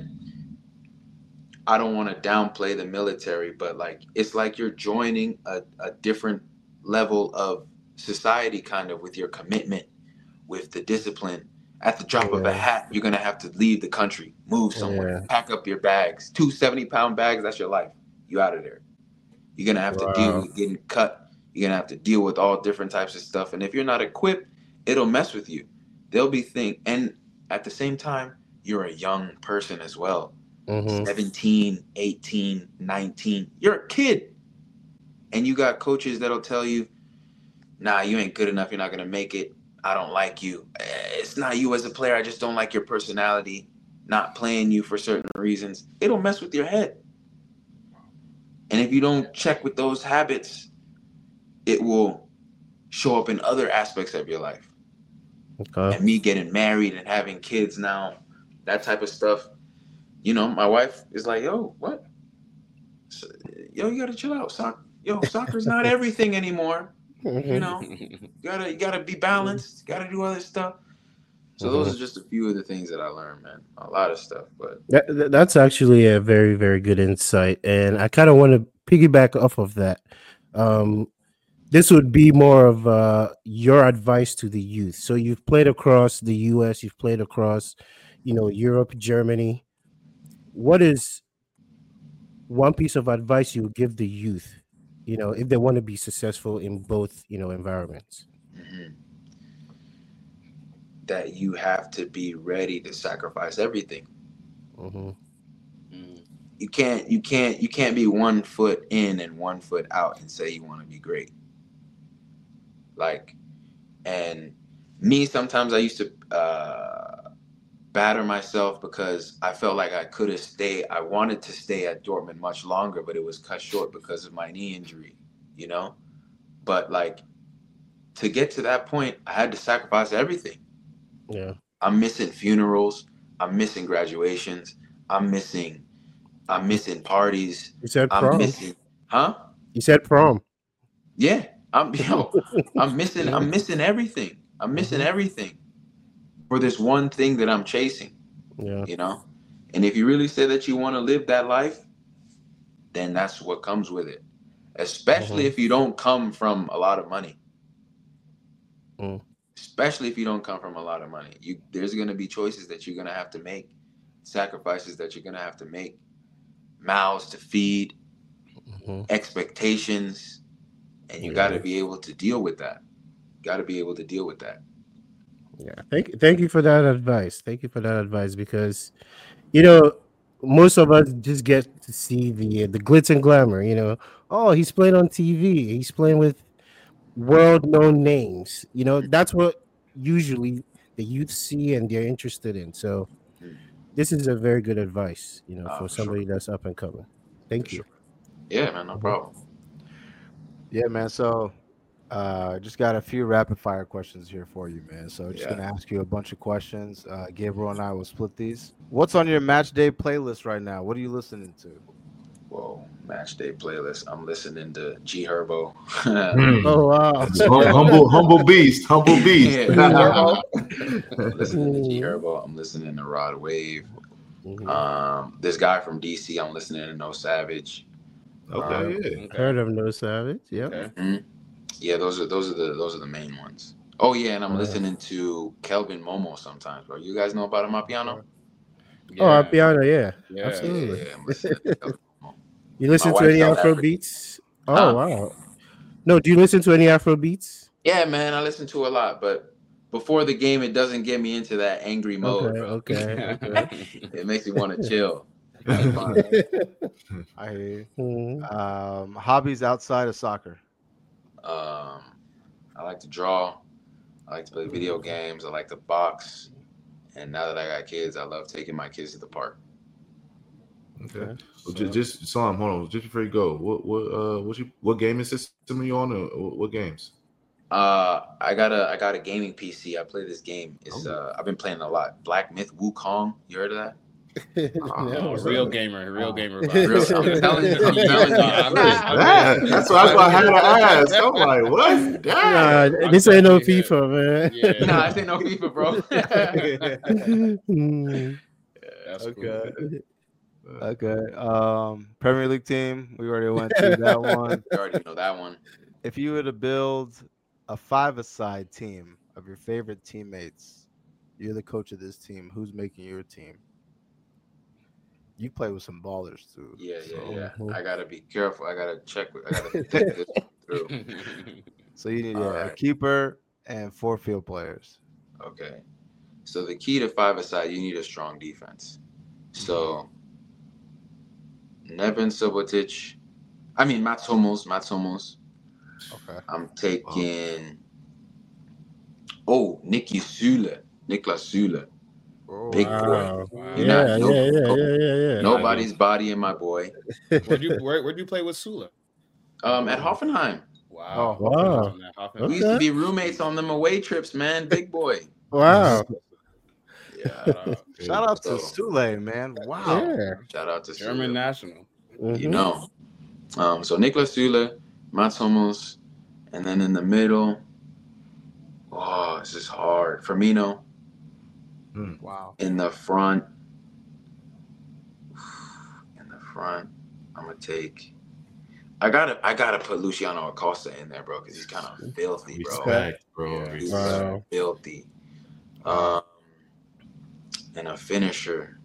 [SPEAKER 5] I don't want to downplay the military, but like it's like you're joining a, a different level of society, kind of with your commitment, with the discipline. At the drop of a
[SPEAKER 3] Yeah.
[SPEAKER 5] hat, you're gonna have to leave the country, move somewhere,
[SPEAKER 3] Yeah.
[SPEAKER 5] pack up your bags. Two seventy pound bags, that's your life. You out of there. You're gonna have to deal
[SPEAKER 3] Wow.
[SPEAKER 5] with getting cut. You're gonna have to deal with all different types of stuff. And if you're not equipped, it'll mess with you. They'll be think and at the same time, you're a young person as well.
[SPEAKER 3] Mm-hmm.
[SPEAKER 5] seventeen, eighteen, nineteen. You're a kid. And you got coaches that'll tell you, nah, you ain't good enough, you're not gonna make it. I don't like you. It's not you as a player. I just don't like your personality. Not playing you for certain reasons. It'll mess with your head. And if you don't check with those habits, it will show up in other aspects of your life.
[SPEAKER 3] Okay.
[SPEAKER 5] And me getting married and having kids now, that type of stuff. You know, my wife is like, yo, what? Yo, you gotta chill out. Soc- Yo, soccer's not everything anymore. You know, you gotta you gotta be balanced. You gotta do other stuff. So
[SPEAKER 3] Mm-hmm.
[SPEAKER 5] those are just a few of the things that I learned, man. A lot of stuff, but
[SPEAKER 3] That, that- that's actually a very, very good insight, and I kind of want to piggyback off of that. Um, this would be more of uh, your advice to the youth. So you've played across the U S, you've played across, you know, Europe, Germany. What is one piece of advice you would give the youth, you know, if they want to be successful in both, you know, environments?
[SPEAKER 5] mhm, that you have to be ready to sacrifice everything.
[SPEAKER 3] Mm-hmm.
[SPEAKER 2] Mm.
[SPEAKER 5] You can't you can't you can't be one foot in and one foot out and say you want to be great. Like, and me, sometimes I used to uh, batter myself because I felt like I could have stayed. I wanted to stay at Dortmund much longer, but it was cut short because of my knee injury, you know? But like, to get to that point, I had to sacrifice everything.
[SPEAKER 3] Yeah.
[SPEAKER 5] I'm missing funerals. I'm missing graduations. I'm missing, I'm missing parties.
[SPEAKER 3] You said
[SPEAKER 5] I'm
[SPEAKER 3] prom.
[SPEAKER 5] missing, huh?
[SPEAKER 3] You said prom.
[SPEAKER 5] Yeah, I'm yo, I'm missing, I'm missing everything. I'm missing
[SPEAKER 3] Mhm.
[SPEAKER 5] everything for this one thing that I'm chasing,
[SPEAKER 3] Yeah.
[SPEAKER 5] you know? And if you really say that you want to live that life, then that's what comes with it. Especially
[SPEAKER 3] Mhm.
[SPEAKER 5] if you don't come from a lot of money.
[SPEAKER 3] Mm.
[SPEAKER 5] Especially if you don't come from a lot of money. You there's gonna be choices that you're gonna have to make, sacrifices that you're gonna have to make, mouths to feed,
[SPEAKER 3] Mhm.
[SPEAKER 5] expectations, and you
[SPEAKER 3] Yeah.
[SPEAKER 5] got to be able to deal with that. Got to be able to deal with that.
[SPEAKER 3] Yeah. Thank thank you for that advice. Thank you for that advice because you know most of us just get to see the the glitz and glamour, you know. Oh, he's playing on T V. He's playing with world known names. You know, that's what usually the youth see and they're interested in. So this is a very good advice, you know,
[SPEAKER 5] Uh,
[SPEAKER 3] for
[SPEAKER 5] for
[SPEAKER 3] somebody
[SPEAKER 5] sure.
[SPEAKER 3] that's up and coming. Thank
[SPEAKER 5] For
[SPEAKER 3] you.
[SPEAKER 5] sure. Yeah, man, no problem.
[SPEAKER 1] Yeah, man. So, uh, just got a few rapid fire questions here for you, man. So, just
[SPEAKER 5] Yeah.
[SPEAKER 1] gonna ask you a bunch of questions. Uh, Gabriel and I will split these. What's on your match day playlist right now? What are you listening to?
[SPEAKER 5] Whoa, match day playlist. I'm listening to G Herbo.
[SPEAKER 4] Hmm.
[SPEAKER 3] Oh wow.
[SPEAKER 4] Hum- humble, humble beast, humble beast.
[SPEAKER 5] Yeah, Herbo. I'm listening to G
[SPEAKER 3] Mhm.
[SPEAKER 5] Herbo. I'm listening to Rod Wave.
[SPEAKER 3] Mhm.
[SPEAKER 5] Um, this guy from D C. I'm listening to No Savage.
[SPEAKER 4] Okay, yeah.
[SPEAKER 2] Okay.
[SPEAKER 3] Heard of No Savage? Yep.
[SPEAKER 2] Okay.
[SPEAKER 5] Mhm. Yeah, those are those are the those are the main ones. Oh yeah, and I'm
[SPEAKER 3] Uh,
[SPEAKER 5] listening to Kelvin Momo sometimes, bro. You guys know about Amapiano?
[SPEAKER 3] Oh, our piano, yeah,
[SPEAKER 2] Yeah.
[SPEAKER 3] absolutely.
[SPEAKER 5] Yeah, I'm listening to Kelvin Momo.
[SPEAKER 3] You listen
[SPEAKER 5] My
[SPEAKER 3] to
[SPEAKER 5] wife's
[SPEAKER 3] any
[SPEAKER 5] South
[SPEAKER 3] Afro
[SPEAKER 5] African.
[SPEAKER 3] beats? Oh
[SPEAKER 5] Huh?
[SPEAKER 3] wow. No, do you listen to any Afro beats?
[SPEAKER 5] Yeah, man, I listen to a lot, but before the game, it doesn't get me into that angry mode,
[SPEAKER 3] Okay,
[SPEAKER 5] bro.
[SPEAKER 3] okay, okay.
[SPEAKER 5] It makes me want to chill.
[SPEAKER 1] I hear you.
[SPEAKER 3] Mhm.
[SPEAKER 1] Um, hobbies outside of soccer.
[SPEAKER 5] Um, I like to draw. I like to play video games. I like to box. And now that I got kids, I love taking my kids to the park.
[SPEAKER 4] Okay. Well, just, just Salam, hold on. Just before you go, what what uh what you what gaming system are you on? Or what, what games?
[SPEAKER 5] Uh, I got a I got a gaming P C. I play this game. It's uh I've been playing a lot. Black Myth Wukong. You heard of that?
[SPEAKER 2] Oh,
[SPEAKER 3] No.
[SPEAKER 2] real gamer, real
[SPEAKER 1] Oh.
[SPEAKER 2] gamer.
[SPEAKER 5] Real,
[SPEAKER 2] vibe.
[SPEAKER 5] I'm telling you, I'm telling you.
[SPEAKER 2] Nah, I'm just- I'm
[SPEAKER 4] That,
[SPEAKER 2] just-
[SPEAKER 4] that's why, that's why I had to ask. I'm like, what?
[SPEAKER 3] Nah,
[SPEAKER 4] Damn.
[SPEAKER 3] this ain't no
[SPEAKER 2] definitely
[SPEAKER 3] FIFA, man.
[SPEAKER 2] Yeah.
[SPEAKER 5] Nah, I say no FIFA, bro.
[SPEAKER 3] Mm.
[SPEAKER 2] That's
[SPEAKER 1] Okay.
[SPEAKER 2] cool.
[SPEAKER 1] Okay. Um, Premier League team. We already went through that one.
[SPEAKER 5] You already know that one.
[SPEAKER 1] If you were to build a five-a-side team of your favorite teammates, you're the coach of this team. Who's making your team? You play with some ballers too.
[SPEAKER 5] Yeah, yeah,
[SPEAKER 1] so,
[SPEAKER 5] yeah.
[SPEAKER 3] Mhm.
[SPEAKER 5] I gotta be careful. I gotta check. I gotta think this through.
[SPEAKER 1] So you need
[SPEAKER 5] All
[SPEAKER 1] yeah, a
[SPEAKER 5] right.
[SPEAKER 1] keeper and four field players.
[SPEAKER 5] Okay. So the key to five-a-side, you need a strong defense. So Nevin Subotic, I mean Mats Hummels, Mats Hummels.
[SPEAKER 1] Okay.
[SPEAKER 5] I'm taking oh Nicky Sule, Niklas Sule.
[SPEAKER 1] Oh,
[SPEAKER 5] Big
[SPEAKER 3] Wow.
[SPEAKER 5] boy.
[SPEAKER 2] Wow.
[SPEAKER 5] You're
[SPEAKER 3] Yeah,
[SPEAKER 5] not- no-
[SPEAKER 3] yeah, yeah,
[SPEAKER 5] no-
[SPEAKER 3] yeah, yeah, yeah.
[SPEAKER 5] Nobody's bodying my boy.
[SPEAKER 2] Where'd you where, where'd you play with Sula?
[SPEAKER 5] Um, at Hoffenheim.
[SPEAKER 2] Wow.
[SPEAKER 1] Oh,
[SPEAKER 3] wow.
[SPEAKER 2] Hoffenheim.
[SPEAKER 5] We used to
[SPEAKER 3] Okay.
[SPEAKER 5] be roommates on them away trips, man. Big boy.
[SPEAKER 3] Wow.
[SPEAKER 5] Yeah.
[SPEAKER 2] Uh,
[SPEAKER 1] Shout out to
[SPEAKER 5] So-
[SPEAKER 1] Sule, man. Wow.
[SPEAKER 3] Yeah.
[SPEAKER 5] Shout out to
[SPEAKER 2] German
[SPEAKER 5] Sule.
[SPEAKER 2] national.
[SPEAKER 5] You
[SPEAKER 3] Mhm.
[SPEAKER 5] know. Um, so Niklas Sule, Mats Hummels, and then in the middle, oh, this is hard. Firmino.
[SPEAKER 1] Wow.
[SPEAKER 5] In the front, in the front, I'm gonna take. I gotta, I gotta put Luciano Acosta in there, bro, because he's kind of filthy, bro.
[SPEAKER 4] Respect, bro.
[SPEAKER 2] Yeah.
[SPEAKER 5] He's
[SPEAKER 4] Respect.
[SPEAKER 3] Wow.
[SPEAKER 5] filthy. Um, and a finisher.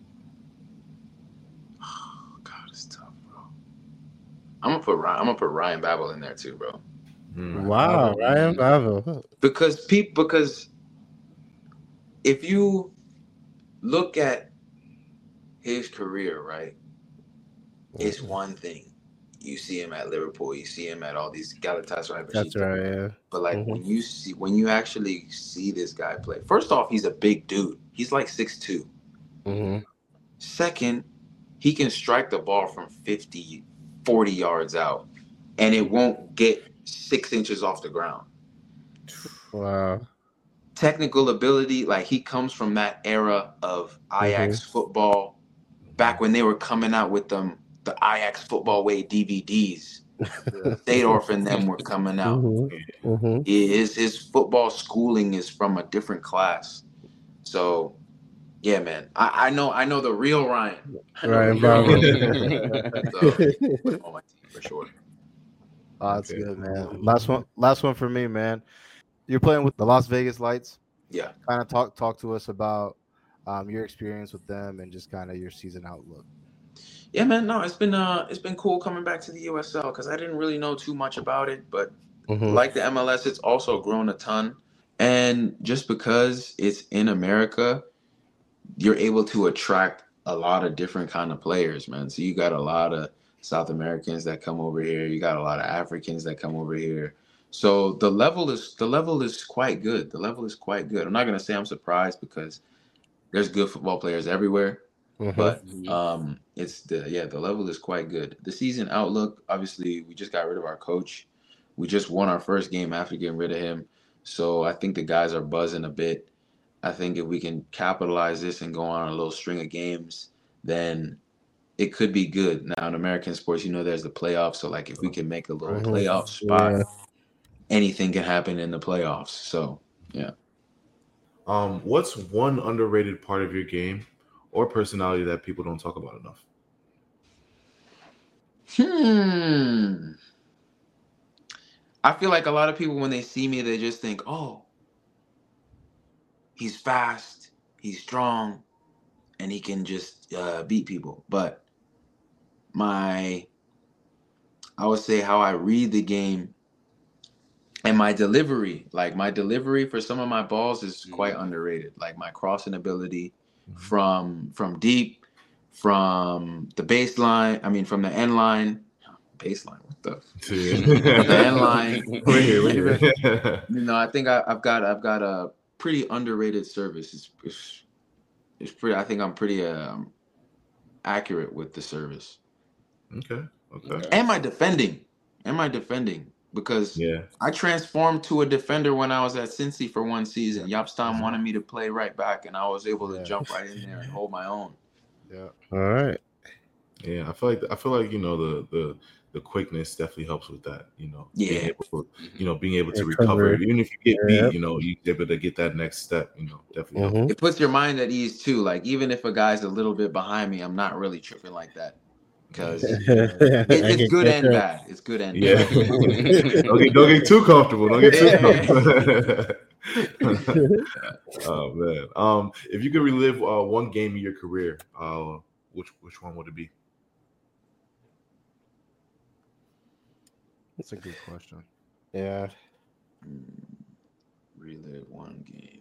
[SPEAKER 5] Oh, God, it's tough, bro. I'm gonna put Ryan, I'm gonna put Ryan Babel in there too, bro.
[SPEAKER 4] Mm.
[SPEAKER 3] Wow. Ryan Babel.
[SPEAKER 5] Because people, because if you look at his career, right, it's one thing. You see him at Liverpool, you see him at all these Galatasaray.
[SPEAKER 3] That's right. Yeah.
[SPEAKER 5] But like
[SPEAKER 3] Mhm.
[SPEAKER 5] when you see, when you actually see this guy play, first off, he's a big dude. He's like six two.
[SPEAKER 3] Mm-hmm.
[SPEAKER 5] Second, he can strike the ball from fifty, forty yards out, and it won't get six inches off the ground.
[SPEAKER 3] Wow.
[SPEAKER 5] Technical ability, like he comes from that era of Ajax football, back when they were coming out with them the Ajax football way D V Ds. Seedorf and them were coming out.
[SPEAKER 3] Mm-hmm. Mm-hmm.
[SPEAKER 5] His his football schooling is from a different class. So yeah, man. I, I know I know the real Ryan. I know the
[SPEAKER 3] Ryan
[SPEAKER 5] real
[SPEAKER 3] Babel.
[SPEAKER 5] Ryan. So put him on my team for sure.
[SPEAKER 1] Oh, that's
[SPEAKER 4] Okay.
[SPEAKER 1] good, man. Last one, last one for me, man. You're playing with the Las Vegas Lights.
[SPEAKER 5] Yeah.
[SPEAKER 1] Kind of talk talk to us about um, your experience with them and just kind of your season outlook.
[SPEAKER 5] Yeah, man. No, it's been uh it's been cool coming back to the U S L because I didn't really know too much about it, but
[SPEAKER 3] Mhm.
[SPEAKER 5] like the M L S, it's also grown a ton. And just because it's in America, you're able to attract a lot of different kind of players, man. So you got a lot of South Americans that come over here. You got a lot of Africans that come over here. So the level is the level is quite good. The level is quite good. I'm not gonna say I'm surprised because there's good football players everywhere,
[SPEAKER 3] Mhm.
[SPEAKER 5] but
[SPEAKER 2] Mhm.
[SPEAKER 5] um, it's the yeah the level is quite good. The season outlook, obviously, we just got rid of our coach. We just won our first game after getting rid of him, so I think the guys are buzzing a bit. I think if we can capitalize this and go on a little string of games, then it could be good. Now in American sports, you know, there's the playoffs, so like if we can make a little
[SPEAKER 3] Mhm.
[SPEAKER 5] playoff spot,
[SPEAKER 3] Yeah.
[SPEAKER 5] anything can happen in the playoffs. So yeah.
[SPEAKER 4] Um, what's one underrated part of your game or personality that people don't talk about enough?
[SPEAKER 5] Hmm. I feel like a lot of people when they see me, they just think, "Oh, he's fast, he's strong, and he can just uh, beat people." But my, I would say how I read the game and my delivery, like my delivery for some of my balls is quite underrated. Like my crossing ability from from deep, from the baseline. I mean, from the end line, baseline. What the? From the end line.
[SPEAKER 4] We're here, we're here.
[SPEAKER 5] You know, I think I, I've got I've got a pretty underrated service. It's, it's, it's pretty. I think I'm pretty um, accurate with the service.
[SPEAKER 4] Okay, okay.
[SPEAKER 5] And my defending, and my defending, because
[SPEAKER 4] Yeah.
[SPEAKER 5] I transformed to a defender when I was at Cincy for one season. Yapstam wanted me to play right back, and I was able to
[SPEAKER 1] Yeah.
[SPEAKER 5] jump right in there and hold my own.
[SPEAKER 1] Yeah.
[SPEAKER 3] All right.
[SPEAKER 4] Yeah, I feel like I feel like you know the the the quickness definitely helps with that. You know,
[SPEAKER 5] Yeah.
[SPEAKER 4] being able to, you know, being able to
[SPEAKER 3] Recovery.
[SPEAKER 4] recover, even if you get
[SPEAKER 3] Yeah.
[SPEAKER 4] beat, you know, you able to get that next step. You know, definitely helps.
[SPEAKER 3] Mhm.
[SPEAKER 5] It puts your mind at ease too. Like even if a guy's a little bit behind me, I'm not really tripping like that because it,
[SPEAKER 3] I
[SPEAKER 5] it's
[SPEAKER 3] can
[SPEAKER 5] good
[SPEAKER 3] catch
[SPEAKER 5] and
[SPEAKER 3] up.
[SPEAKER 5] bad. It's good and
[SPEAKER 4] Yeah.
[SPEAKER 5] bad.
[SPEAKER 4] don't get don't get too comfortable. Don't get too
[SPEAKER 5] Yeah.
[SPEAKER 4] comfortable. Oh man. Um, if you could relive uh, one game of your career, uh, which which one would it be?
[SPEAKER 1] That's a good question.
[SPEAKER 3] Yeah.
[SPEAKER 5] Mm, relive one game.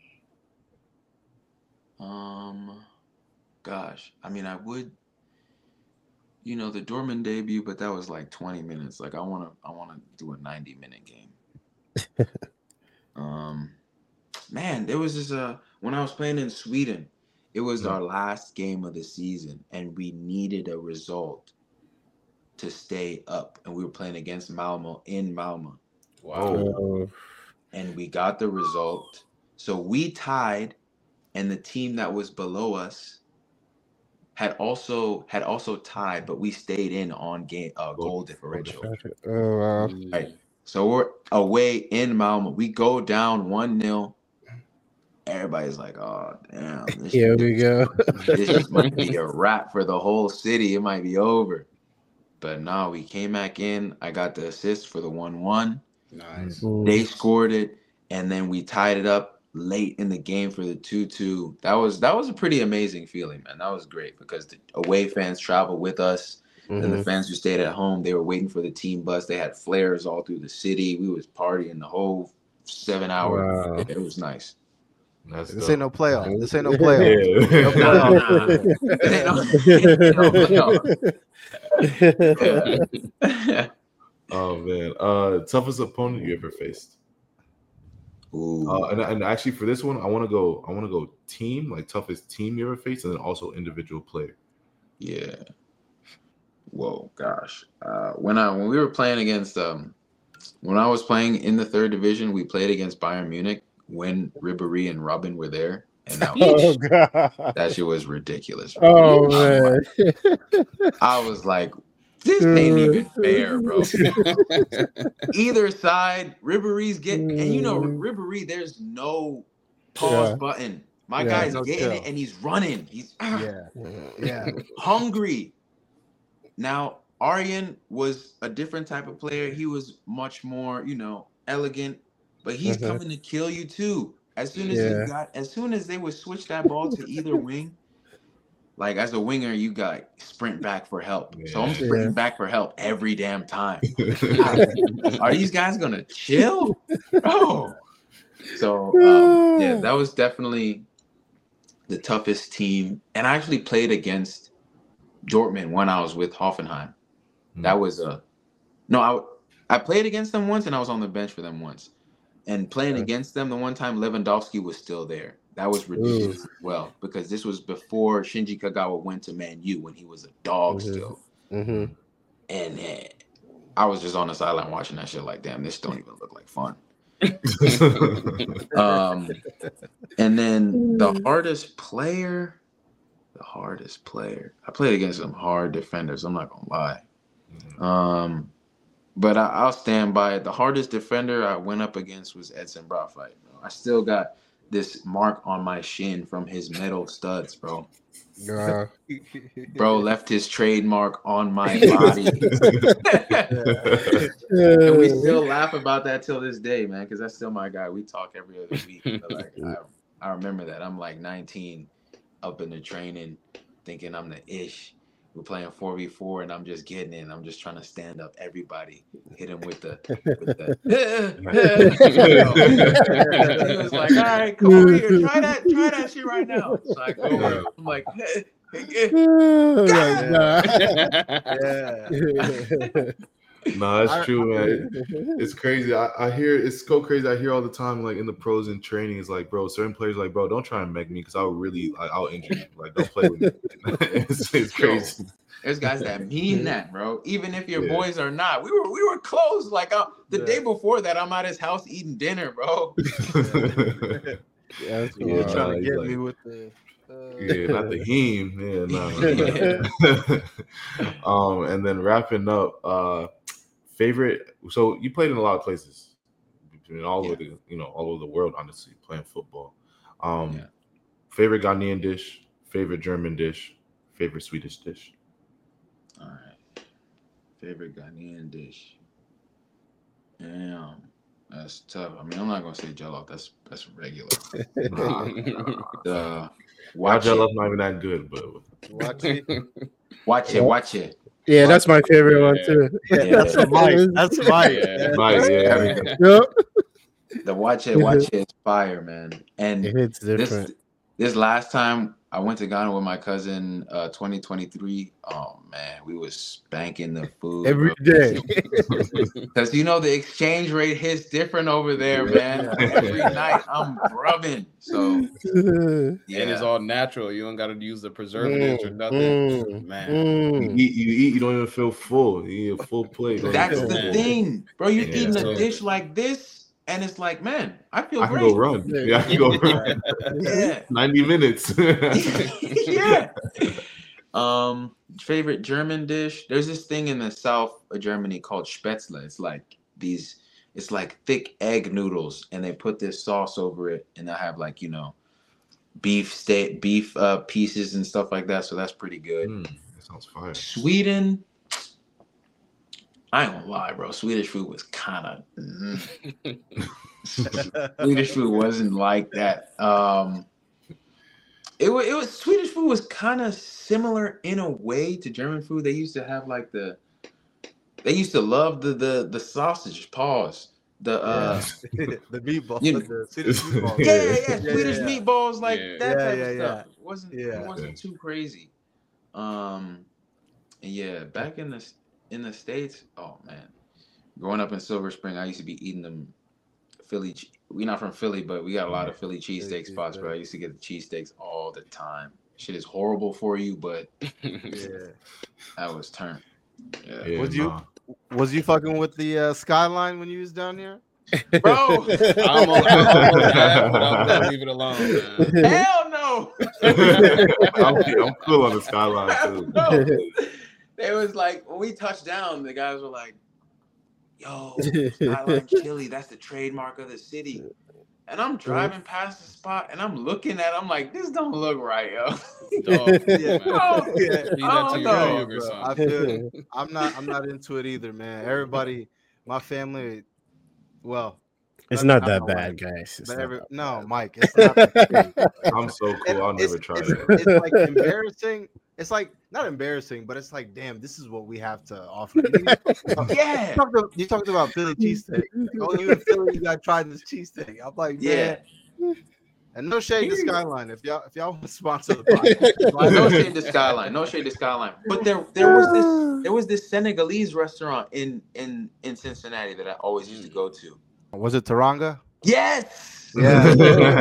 [SPEAKER 5] Um, gosh, I mean, I would, you know, the Dortmund debut, but that was like twenty minutes. Like I want to, I want to do a ninety minute game. um, man, there was this uh when I was playing in Sweden, it was
[SPEAKER 4] Mm.
[SPEAKER 5] our last game of the season, and we needed a result to stay up, and we were playing against Malmo in Malmo.
[SPEAKER 2] Wow.
[SPEAKER 3] Oh,
[SPEAKER 5] And we got the result. So we tied, and the team that was below us had also had also tied, but we stayed in on game uh, goal differential.
[SPEAKER 3] oh wow.
[SPEAKER 5] Right. So we're away in Malmo. We go down one nil. Everybody's like, "Oh damn, this,
[SPEAKER 3] Here we go.
[SPEAKER 5] this just might be a wrap for the whole city. It might be over." But no, we came back in. I got the assist for the one one.
[SPEAKER 2] Nice.
[SPEAKER 3] Mm.
[SPEAKER 5] They scored it, and then we tied it up late in the game for the two two. That was that was a pretty amazing feeling, man. That was great because the away fans traveled with us. And the
[SPEAKER 3] Mhm.
[SPEAKER 5] fans who stayed at home, they were waiting for the team bus. They had flares all through the city. We was partying the whole seven hours.
[SPEAKER 3] Wow.
[SPEAKER 5] It was nice.
[SPEAKER 4] That's
[SPEAKER 1] This
[SPEAKER 4] dope.
[SPEAKER 1] ain't no playoff. This ain't no
[SPEAKER 4] Yeah.
[SPEAKER 1] playoff. No playoff.
[SPEAKER 5] It ain't no- it ain't no playoff.
[SPEAKER 4] Oh man. Uh, toughest opponent you ever faced?
[SPEAKER 5] Ooh.
[SPEAKER 4] Uh, and, and actually for this one, I want to go. I want to go team, like toughest team you ever faced, and then also individual player.
[SPEAKER 5] Yeah. Whoa, gosh. Uh, when I when we were playing against um, when I was playing in the third division, we played against Bayern Munich when Ribéry and Robin were there, and that
[SPEAKER 3] Oh god.
[SPEAKER 5] that shit was ridiculous. Bro.
[SPEAKER 3] Oh
[SPEAKER 5] I, was
[SPEAKER 3] man.
[SPEAKER 5] like, I was like, this ain't even fair, bro. Either side, Ribéry's getting, and you know, Ribéry, there's no pause
[SPEAKER 3] Yeah.
[SPEAKER 5] button. My
[SPEAKER 3] Yeah,
[SPEAKER 5] guy's
[SPEAKER 1] no
[SPEAKER 5] getting
[SPEAKER 1] chill.
[SPEAKER 5] it, and he's running. He's
[SPEAKER 1] Yeah. Yeah.
[SPEAKER 5] hungry. Now, Arjen was a different type of player. He was much more, you know, elegant, but he's
[SPEAKER 3] Mhm.
[SPEAKER 5] coming to kill you too. As soon as
[SPEAKER 3] Yeah.
[SPEAKER 5] you got, as soon as they would switch that ball to either wing, like as a winger, you got sprint back for help. So I'm
[SPEAKER 4] Yeah.
[SPEAKER 5] sprinting
[SPEAKER 3] Yeah.
[SPEAKER 5] back for help every damn time. Are these guys gonna chill? Oh, so um, yeah, that was definitely the toughest team. And I actually played against Dortmund when I was with Hoffenheim.
[SPEAKER 4] Hmm.
[SPEAKER 5] That was a no. I I played against them once, and I was on the bench for them once. And playing
[SPEAKER 3] Okay.
[SPEAKER 5] against them the one time, Lewandowski was still there. That was ridiculous as well, because this was before Shinji Kagawa went to Man U when he was a dog
[SPEAKER 3] Mhm.
[SPEAKER 5] still.
[SPEAKER 3] Mm-hmm.
[SPEAKER 5] And eh, I was just on the sideline watching that shit like, damn, this don't even look like fun. Um, and then the hardest player, the hardest player. I played against some hard defenders. I'm not gonna lie. Um, but I, I'll stand by it. The hardest defender I went up against was Edson Bradfight. I still got this mark on my shin from his metal studs, bro.
[SPEAKER 3] Uh,
[SPEAKER 5] Bro left his trademark on my body. And we still laugh about that till this day, man, because that's still my guy. We talk every other week. But like, I, I remember that. I'm like nineteen, up in the training, thinking I'm the ish. We're playing four v four, and I'm just getting in. I'm just trying to stand up everybody, hit him with the. With the he was like, "All right, come over here, try that, try that shit right now." So I go over. I'm like,
[SPEAKER 3] oh my God.
[SPEAKER 1] Yeah.
[SPEAKER 4] No, that's true, man. It's crazy. I, I hear it's so crazy. I hear all the time, like in the pros and training, it's like, bro, certain players like, bro, don't try and make me because I'll really, like, I'll injure you. Like, don't play with me. it's, it's crazy.
[SPEAKER 5] There's guys that mean that, bro. Even if your
[SPEAKER 4] Yeah.
[SPEAKER 5] boys are not, we were we were close. Like uh, the
[SPEAKER 1] Yeah.
[SPEAKER 5] day before that, I'm at his house eating dinner, bro.
[SPEAKER 3] Yeah, that's
[SPEAKER 1] You're
[SPEAKER 4] Uh,
[SPEAKER 1] trying to
[SPEAKER 4] he's
[SPEAKER 1] get
[SPEAKER 4] like-
[SPEAKER 1] me with the. Uh,
[SPEAKER 4] Yeah, not the heme. Yeah, no. um, and then wrapping up, uh, favorite. So you played in a lot of places, between all
[SPEAKER 5] Yeah.
[SPEAKER 4] over the, you know, all over the world. Honestly, playing football. Um,
[SPEAKER 5] Yeah.
[SPEAKER 4] favorite Ghanaian dish, favorite German dish, favorite Swedish dish.
[SPEAKER 5] All right. Favorite Ghanaian dish. Damn, that's tough. I mean, I'm not gonna say jollof. That's that's regular.
[SPEAKER 4] Nah,
[SPEAKER 5] The
[SPEAKER 4] watch
[SPEAKER 5] watch it,
[SPEAKER 4] love not even that good, but
[SPEAKER 1] Watch it.
[SPEAKER 5] watch it, watch it.
[SPEAKER 3] Yeah, that's my favorite one
[SPEAKER 2] Yeah.
[SPEAKER 3] too.
[SPEAKER 5] Yeah.
[SPEAKER 1] That's a Mike. That's Mike.
[SPEAKER 2] Yeah.
[SPEAKER 4] Mike, yeah.
[SPEAKER 3] Yep.
[SPEAKER 5] The watch it, watch it is fire, man. And
[SPEAKER 3] It hits different.
[SPEAKER 5] this this last time I went to Ghana with my cousin, uh, twenty twenty-three. Oh man, we was spanking the food
[SPEAKER 3] Every day.
[SPEAKER 5] because you know the exchange rate hits different over there, man. Every night I'm grubbing. So yeah,
[SPEAKER 2] And it's all natural. You don't got to use the preservatives or nothing.
[SPEAKER 3] Mm,
[SPEAKER 2] Man.
[SPEAKER 4] You
[SPEAKER 3] mm.
[SPEAKER 4] eat, you eat, you don't even feel full. You eat a full plate. don't
[SPEAKER 5] that's
[SPEAKER 4] even
[SPEAKER 5] the
[SPEAKER 4] feel full.
[SPEAKER 5] thing, bro. You're
[SPEAKER 4] Yeah,
[SPEAKER 5] eating a
[SPEAKER 2] so-
[SPEAKER 5] dish like this, and it's like, man, I feel
[SPEAKER 4] I can
[SPEAKER 5] great.
[SPEAKER 4] go run. Yeah, I can go run.
[SPEAKER 5] Yeah.
[SPEAKER 4] ninety minutes.
[SPEAKER 5] Yeah. Um, favorite German dish. There's this thing in the south of Germany called Spätzle. It's like these, it's like thick egg noodles, and they put this sauce over it, and they have like, you know, beef steak, beef uh pieces and stuff like that. So that's pretty good.
[SPEAKER 4] Mm, that sounds fire.
[SPEAKER 5] Sweden. I ain't gonna lie, bro. Swedish food was kind of Swedish food wasn't like that. Um, it was, it was Swedish food was kind of similar in a way to German food. They used to have like the, they used to love the the the sausage. Pause. The uh,
[SPEAKER 1] The meatball.
[SPEAKER 5] You know-
[SPEAKER 1] The Swedish meatball.
[SPEAKER 5] yeah, yeah, yeah,
[SPEAKER 1] Yeah,
[SPEAKER 5] Swedish
[SPEAKER 1] yeah.
[SPEAKER 5] meatballs, like
[SPEAKER 2] Yeah.
[SPEAKER 5] that
[SPEAKER 1] Yeah,
[SPEAKER 5] type
[SPEAKER 1] yeah,
[SPEAKER 5] of
[SPEAKER 1] yeah.
[SPEAKER 5] stuff. It wasn't
[SPEAKER 1] Yeah.
[SPEAKER 5] it wasn't too crazy. Um, and yeah, back in the in the States, oh man, growing up in Silver Spring, I used to be eating them Philly. che- We're not from Philly, but we got a lot of Philly cheesesteak spots, bro. I used to get the cheesesteaks all the time. Shit is horrible for you, but
[SPEAKER 1] Yeah.
[SPEAKER 5] that was turned. Yeah.
[SPEAKER 4] Yeah,
[SPEAKER 1] Was you-
[SPEAKER 4] nah.
[SPEAKER 1] Was you fucking with the uh, skyline when you was down there?
[SPEAKER 5] Bro,
[SPEAKER 2] I almost, I almost asked, but I'm gonna leave it alone. Man.
[SPEAKER 5] hell no.
[SPEAKER 4] I'm, I'm cool on the skyline too.
[SPEAKER 5] No. They was like, when we touched down, the guys were like, yo, Skyline Chili, that's the trademark of the city. And I'm driving past the spot and I'm looking at it, I'm like, this don't look right, yo.
[SPEAKER 2] Dog,
[SPEAKER 1] Yeah.
[SPEAKER 2] man.
[SPEAKER 5] Oh,
[SPEAKER 1] Yeah.
[SPEAKER 2] Feed that to your
[SPEAKER 5] no,
[SPEAKER 2] dog or
[SPEAKER 1] bro.
[SPEAKER 2] something.
[SPEAKER 1] I feel I'm not I'm not into it either, man. Everybody, my family, well,
[SPEAKER 3] It's
[SPEAKER 1] not-
[SPEAKER 3] not that
[SPEAKER 1] not
[SPEAKER 3] bad,
[SPEAKER 1] like-
[SPEAKER 3] guys. It's
[SPEAKER 1] but
[SPEAKER 3] not
[SPEAKER 1] every,
[SPEAKER 3] that
[SPEAKER 1] no,
[SPEAKER 3] bad.
[SPEAKER 1] Mike, it's not. that
[SPEAKER 4] I'm so
[SPEAKER 1] And
[SPEAKER 4] cool. I'll
[SPEAKER 1] it's,
[SPEAKER 4] never try
[SPEAKER 1] it's,
[SPEAKER 4] it.
[SPEAKER 1] it's like embarrassing. It's like not embarrassing, but it's like, damn, this is what we have to offer. You,
[SPEAKER 5] Yeah.
[SPEAKER 1] you, talked, about, you talked about Philly cheesesteak. Like, oh, you in Philly, you got to try this cheesesteak. I'm like,
[SPEAKER 5] Yeah.
[SPEAKER 1] man, And no shade to Skyline. If y'all if y'all want to sponsor the podcast,
[SPEAKER 5] no shade to Skyline. No shade to Skyline. But there there was this there was this Senegalese restaurant in in in Cincinnati that I always used to go to.
[SPEAKER 1] Was it Taranga?
[SPEAKER 5] Yes.
[SPEAKER 1] Yeah.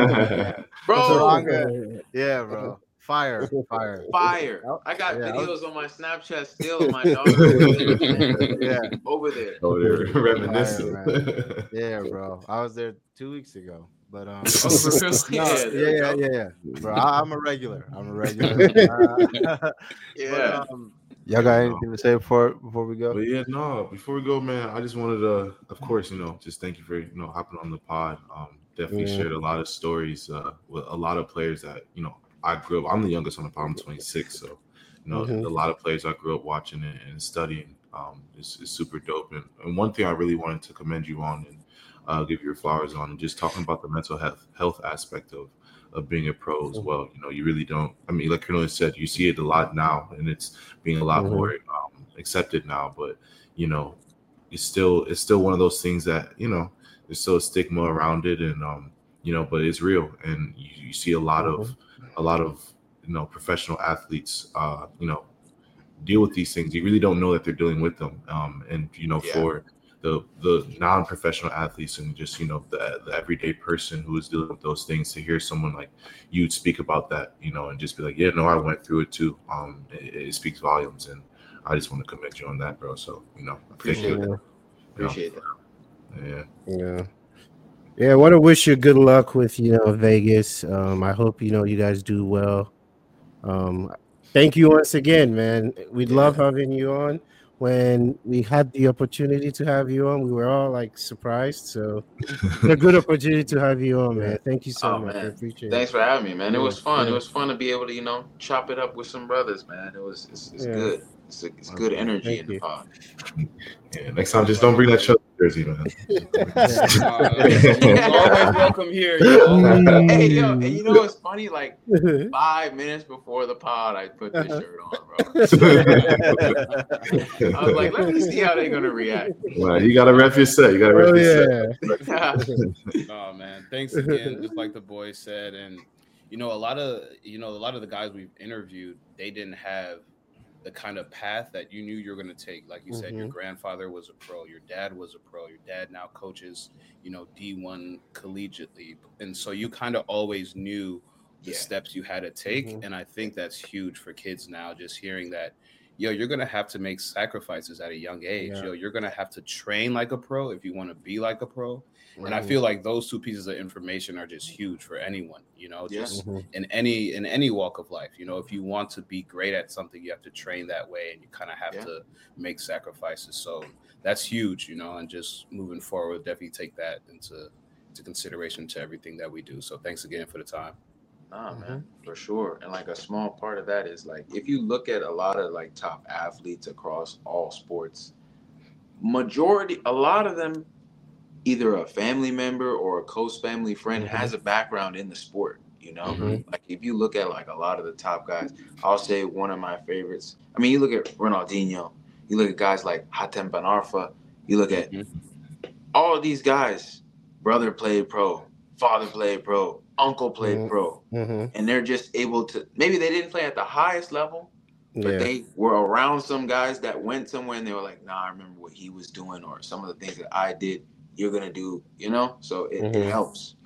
[SPEAKER 5] Bro.
[SPEAKER 1] Taranga. Yeah, bro. Fire, fire,
[SPEAKER 5] fire! I got
[SPEAKER 1] yeah,
[SPEAKER 5] videos
[SPEAKER 1] was...
[SPEAKER 5] on my Snapchat still of my daughter.
[SPEAKER 1] yeah,
[SPEAKER 5] over there.
[SPEAKER 4] Oh, they're reminiscing.
[SPEAKER 1] Fire, yeah, bro. I was there two weeks ago, but um,
[SPEAKER 5] oh, no,
[SPEAKER 1] yeah, yeah, yeah, yeah, yeah, bro. I, I'm a regular. I'm a regular. Uh,
[SPEAKER 5] yeah.
[SPEAKER 1] But, um, y'all got anything to say before before we go?
[SPEAKER 4] But yeah, no. Before we go, man, I just wanted to, of course, you know, just thank you for you know hopping on the pod. Um, definitely yeah. shared a lot of stories uh, with a lot of players that you know. I grew up. I'm the youngest on the pod. I'm twenty-six, so you know mm-hmm. a lot of players I grew up watching and, and studying. Um, is, is super dope. And, and one thing I really wanted to commend you on and uh, give you your flowers on, and just talking about the mental health health aspect of of being a pro as well. You know, you really don't. I mean, like Colonel said, you see it a lot now, and it's being a lot mm-hmm. more um, accepted now. But you know, it's still it's still one of those things that you know there's still a stigma around it, and um, you know, but it's real, and you, you see a lot mm-hmm. of a lot of you know professional athletes uh you know deal with these things. You really don't know that they're dealing with them, um and you know yeah. for the the non-professional athletes and just you know the, the everyday person who is dealing with those things, to hear someone like you speak about that, you know and just be like, yeah, no, I went through it too. Um it, it speaks volumes, and I just want to commend you on that, bro. So you know
[SPEAKER 5] appreciate
[SPEAKER 4] it.
[SPEAKER 5] that appreciate that
[SPEAKER 4] yeah
[SPEAKER 3] yeah Yeah, I want to wish you good luck with, you know, Vegas. Um, I hope, you know, you guys do well. Um, thank you once again, man. We'd yeah. love having you on. When we had the opportunity to have you on, we were all like surprised. So it's a good opportunity to have you on, man. Thank you so
[SPEAKER 5] oh,
[SPEAKER 3] much.
[SPEAKER 5] Man.
[SPEAKER 3] I appreciate
[SPEAKER 5] Thanks
[SPEAKER 3] it.
[SPEAKER 5] for having me, man. It was fun.
[SPEAKER 3] Yeah.
[SPEAKER 5] It was fun to be able to, you know, chop it up with some brothers, man. It was it's, it's
[SPEAKER 3] Yeah.
[SPEAKER 5] good. It's, a, it's good energy
[SPEAKER 3] Thank
[SPEAKER 5] in the
[SPEAKER 3] you.
[SPEAKER 5] pod.
[SPEAKER 4] Yeah, next time, just don't bring that shirt jersey, man.
[SPEAKER 5] uh, always welcome here, yo. Hey, yo, and you know what's funny? Like five minutes before the pod, I put this shirt on, bro. I was like, let me see how they're gonna react.
[SPEAKER 4] Well, you gotta rep your set. You gotta rep
[SPEAKER 3] Oh,
[SPEAKER 4] your
[SPEAKER 3] yeah.
[SPEAKER 4] set.
[SPEAKER 2] Oh man, thanks again. Just like the boys said, and you know, a lot of you know, a lot of the guys we've interviewed, they didn't have the kind of path that you knew you were going to take. Like you mm-hmm. said, your grandfather was a pro, your dad was a pro, your dad now coaches, you know, D one collegiately. And so you kind of always knew the yeah. steps you had to take. Mm-hmm. And I think that's huge for kids now, just hearing that, yo, you're going to have to make sacrifices at a young age. Yeah. Yo, you're going to have to train like a pro if you want to be like a pro. Right. And I feel like those two pieces of information are just huge for anyone, you know, just mm-hmm. in any in any walk of life. You know, if you want to be great at something, you have to train that way, and you kind of have yeah. to make sacrifices. So that's huge, you know, and just moving forward, definitely take that into, into consideration to everything that we do. So thanks again for the time.
[SPEAKER 5] Nah, mm-hmm. man, for sure. And like a small part of that is like, if you look at a lot of like top athletes across all sports, majority, a lot of them, either a family member or a close family friend mm-hmm. has a background in the sport, you know? Mm-hmm. Like if you look at like a lot of the top guys, I'll say one of my favorites. I mean, you look at Ronaldinho, you look at guys like Hatem Ben Arfa, you look at mm-hmm. all of these guys, brother played pro, father played pro, uncle played mm-hmm. pro, mm-hmm. and they're just able to, maybe they didn't play at the highest level, but yeah. they were around some guys that went somewhere and they were like, nah, I remember what he was doing, or some of the things that I did, you're gonna do, you know, so it, mm-hmm. it helps.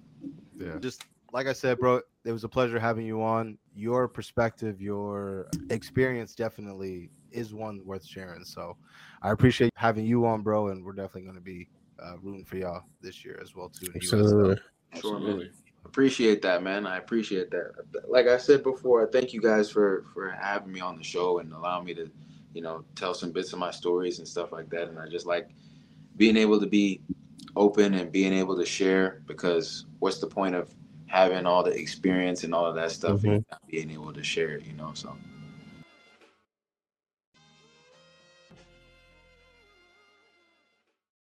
[SPEAKER 1] Yeah, just like I said, bro, it was a pleasure having you on. Your perspective, your experience definitely is one worth sharing. So I appreciate having you on, bro, and we're definitely going to be uh, rooting for y'all this year as well too.
[SPEAKER 3] Absolutely.
[SPEAKER 5] Sure, man. Appreciate that, man. I appreciate that. Like I said before, I thank you guys for for having me on the show and allowing me to, you know, tell some bits of my stories and stuff like that. And I just like being able to be open and being able to share, because what's the point of having all the experience and all of that stuff mm-hmm. and not being able to share it, you know? So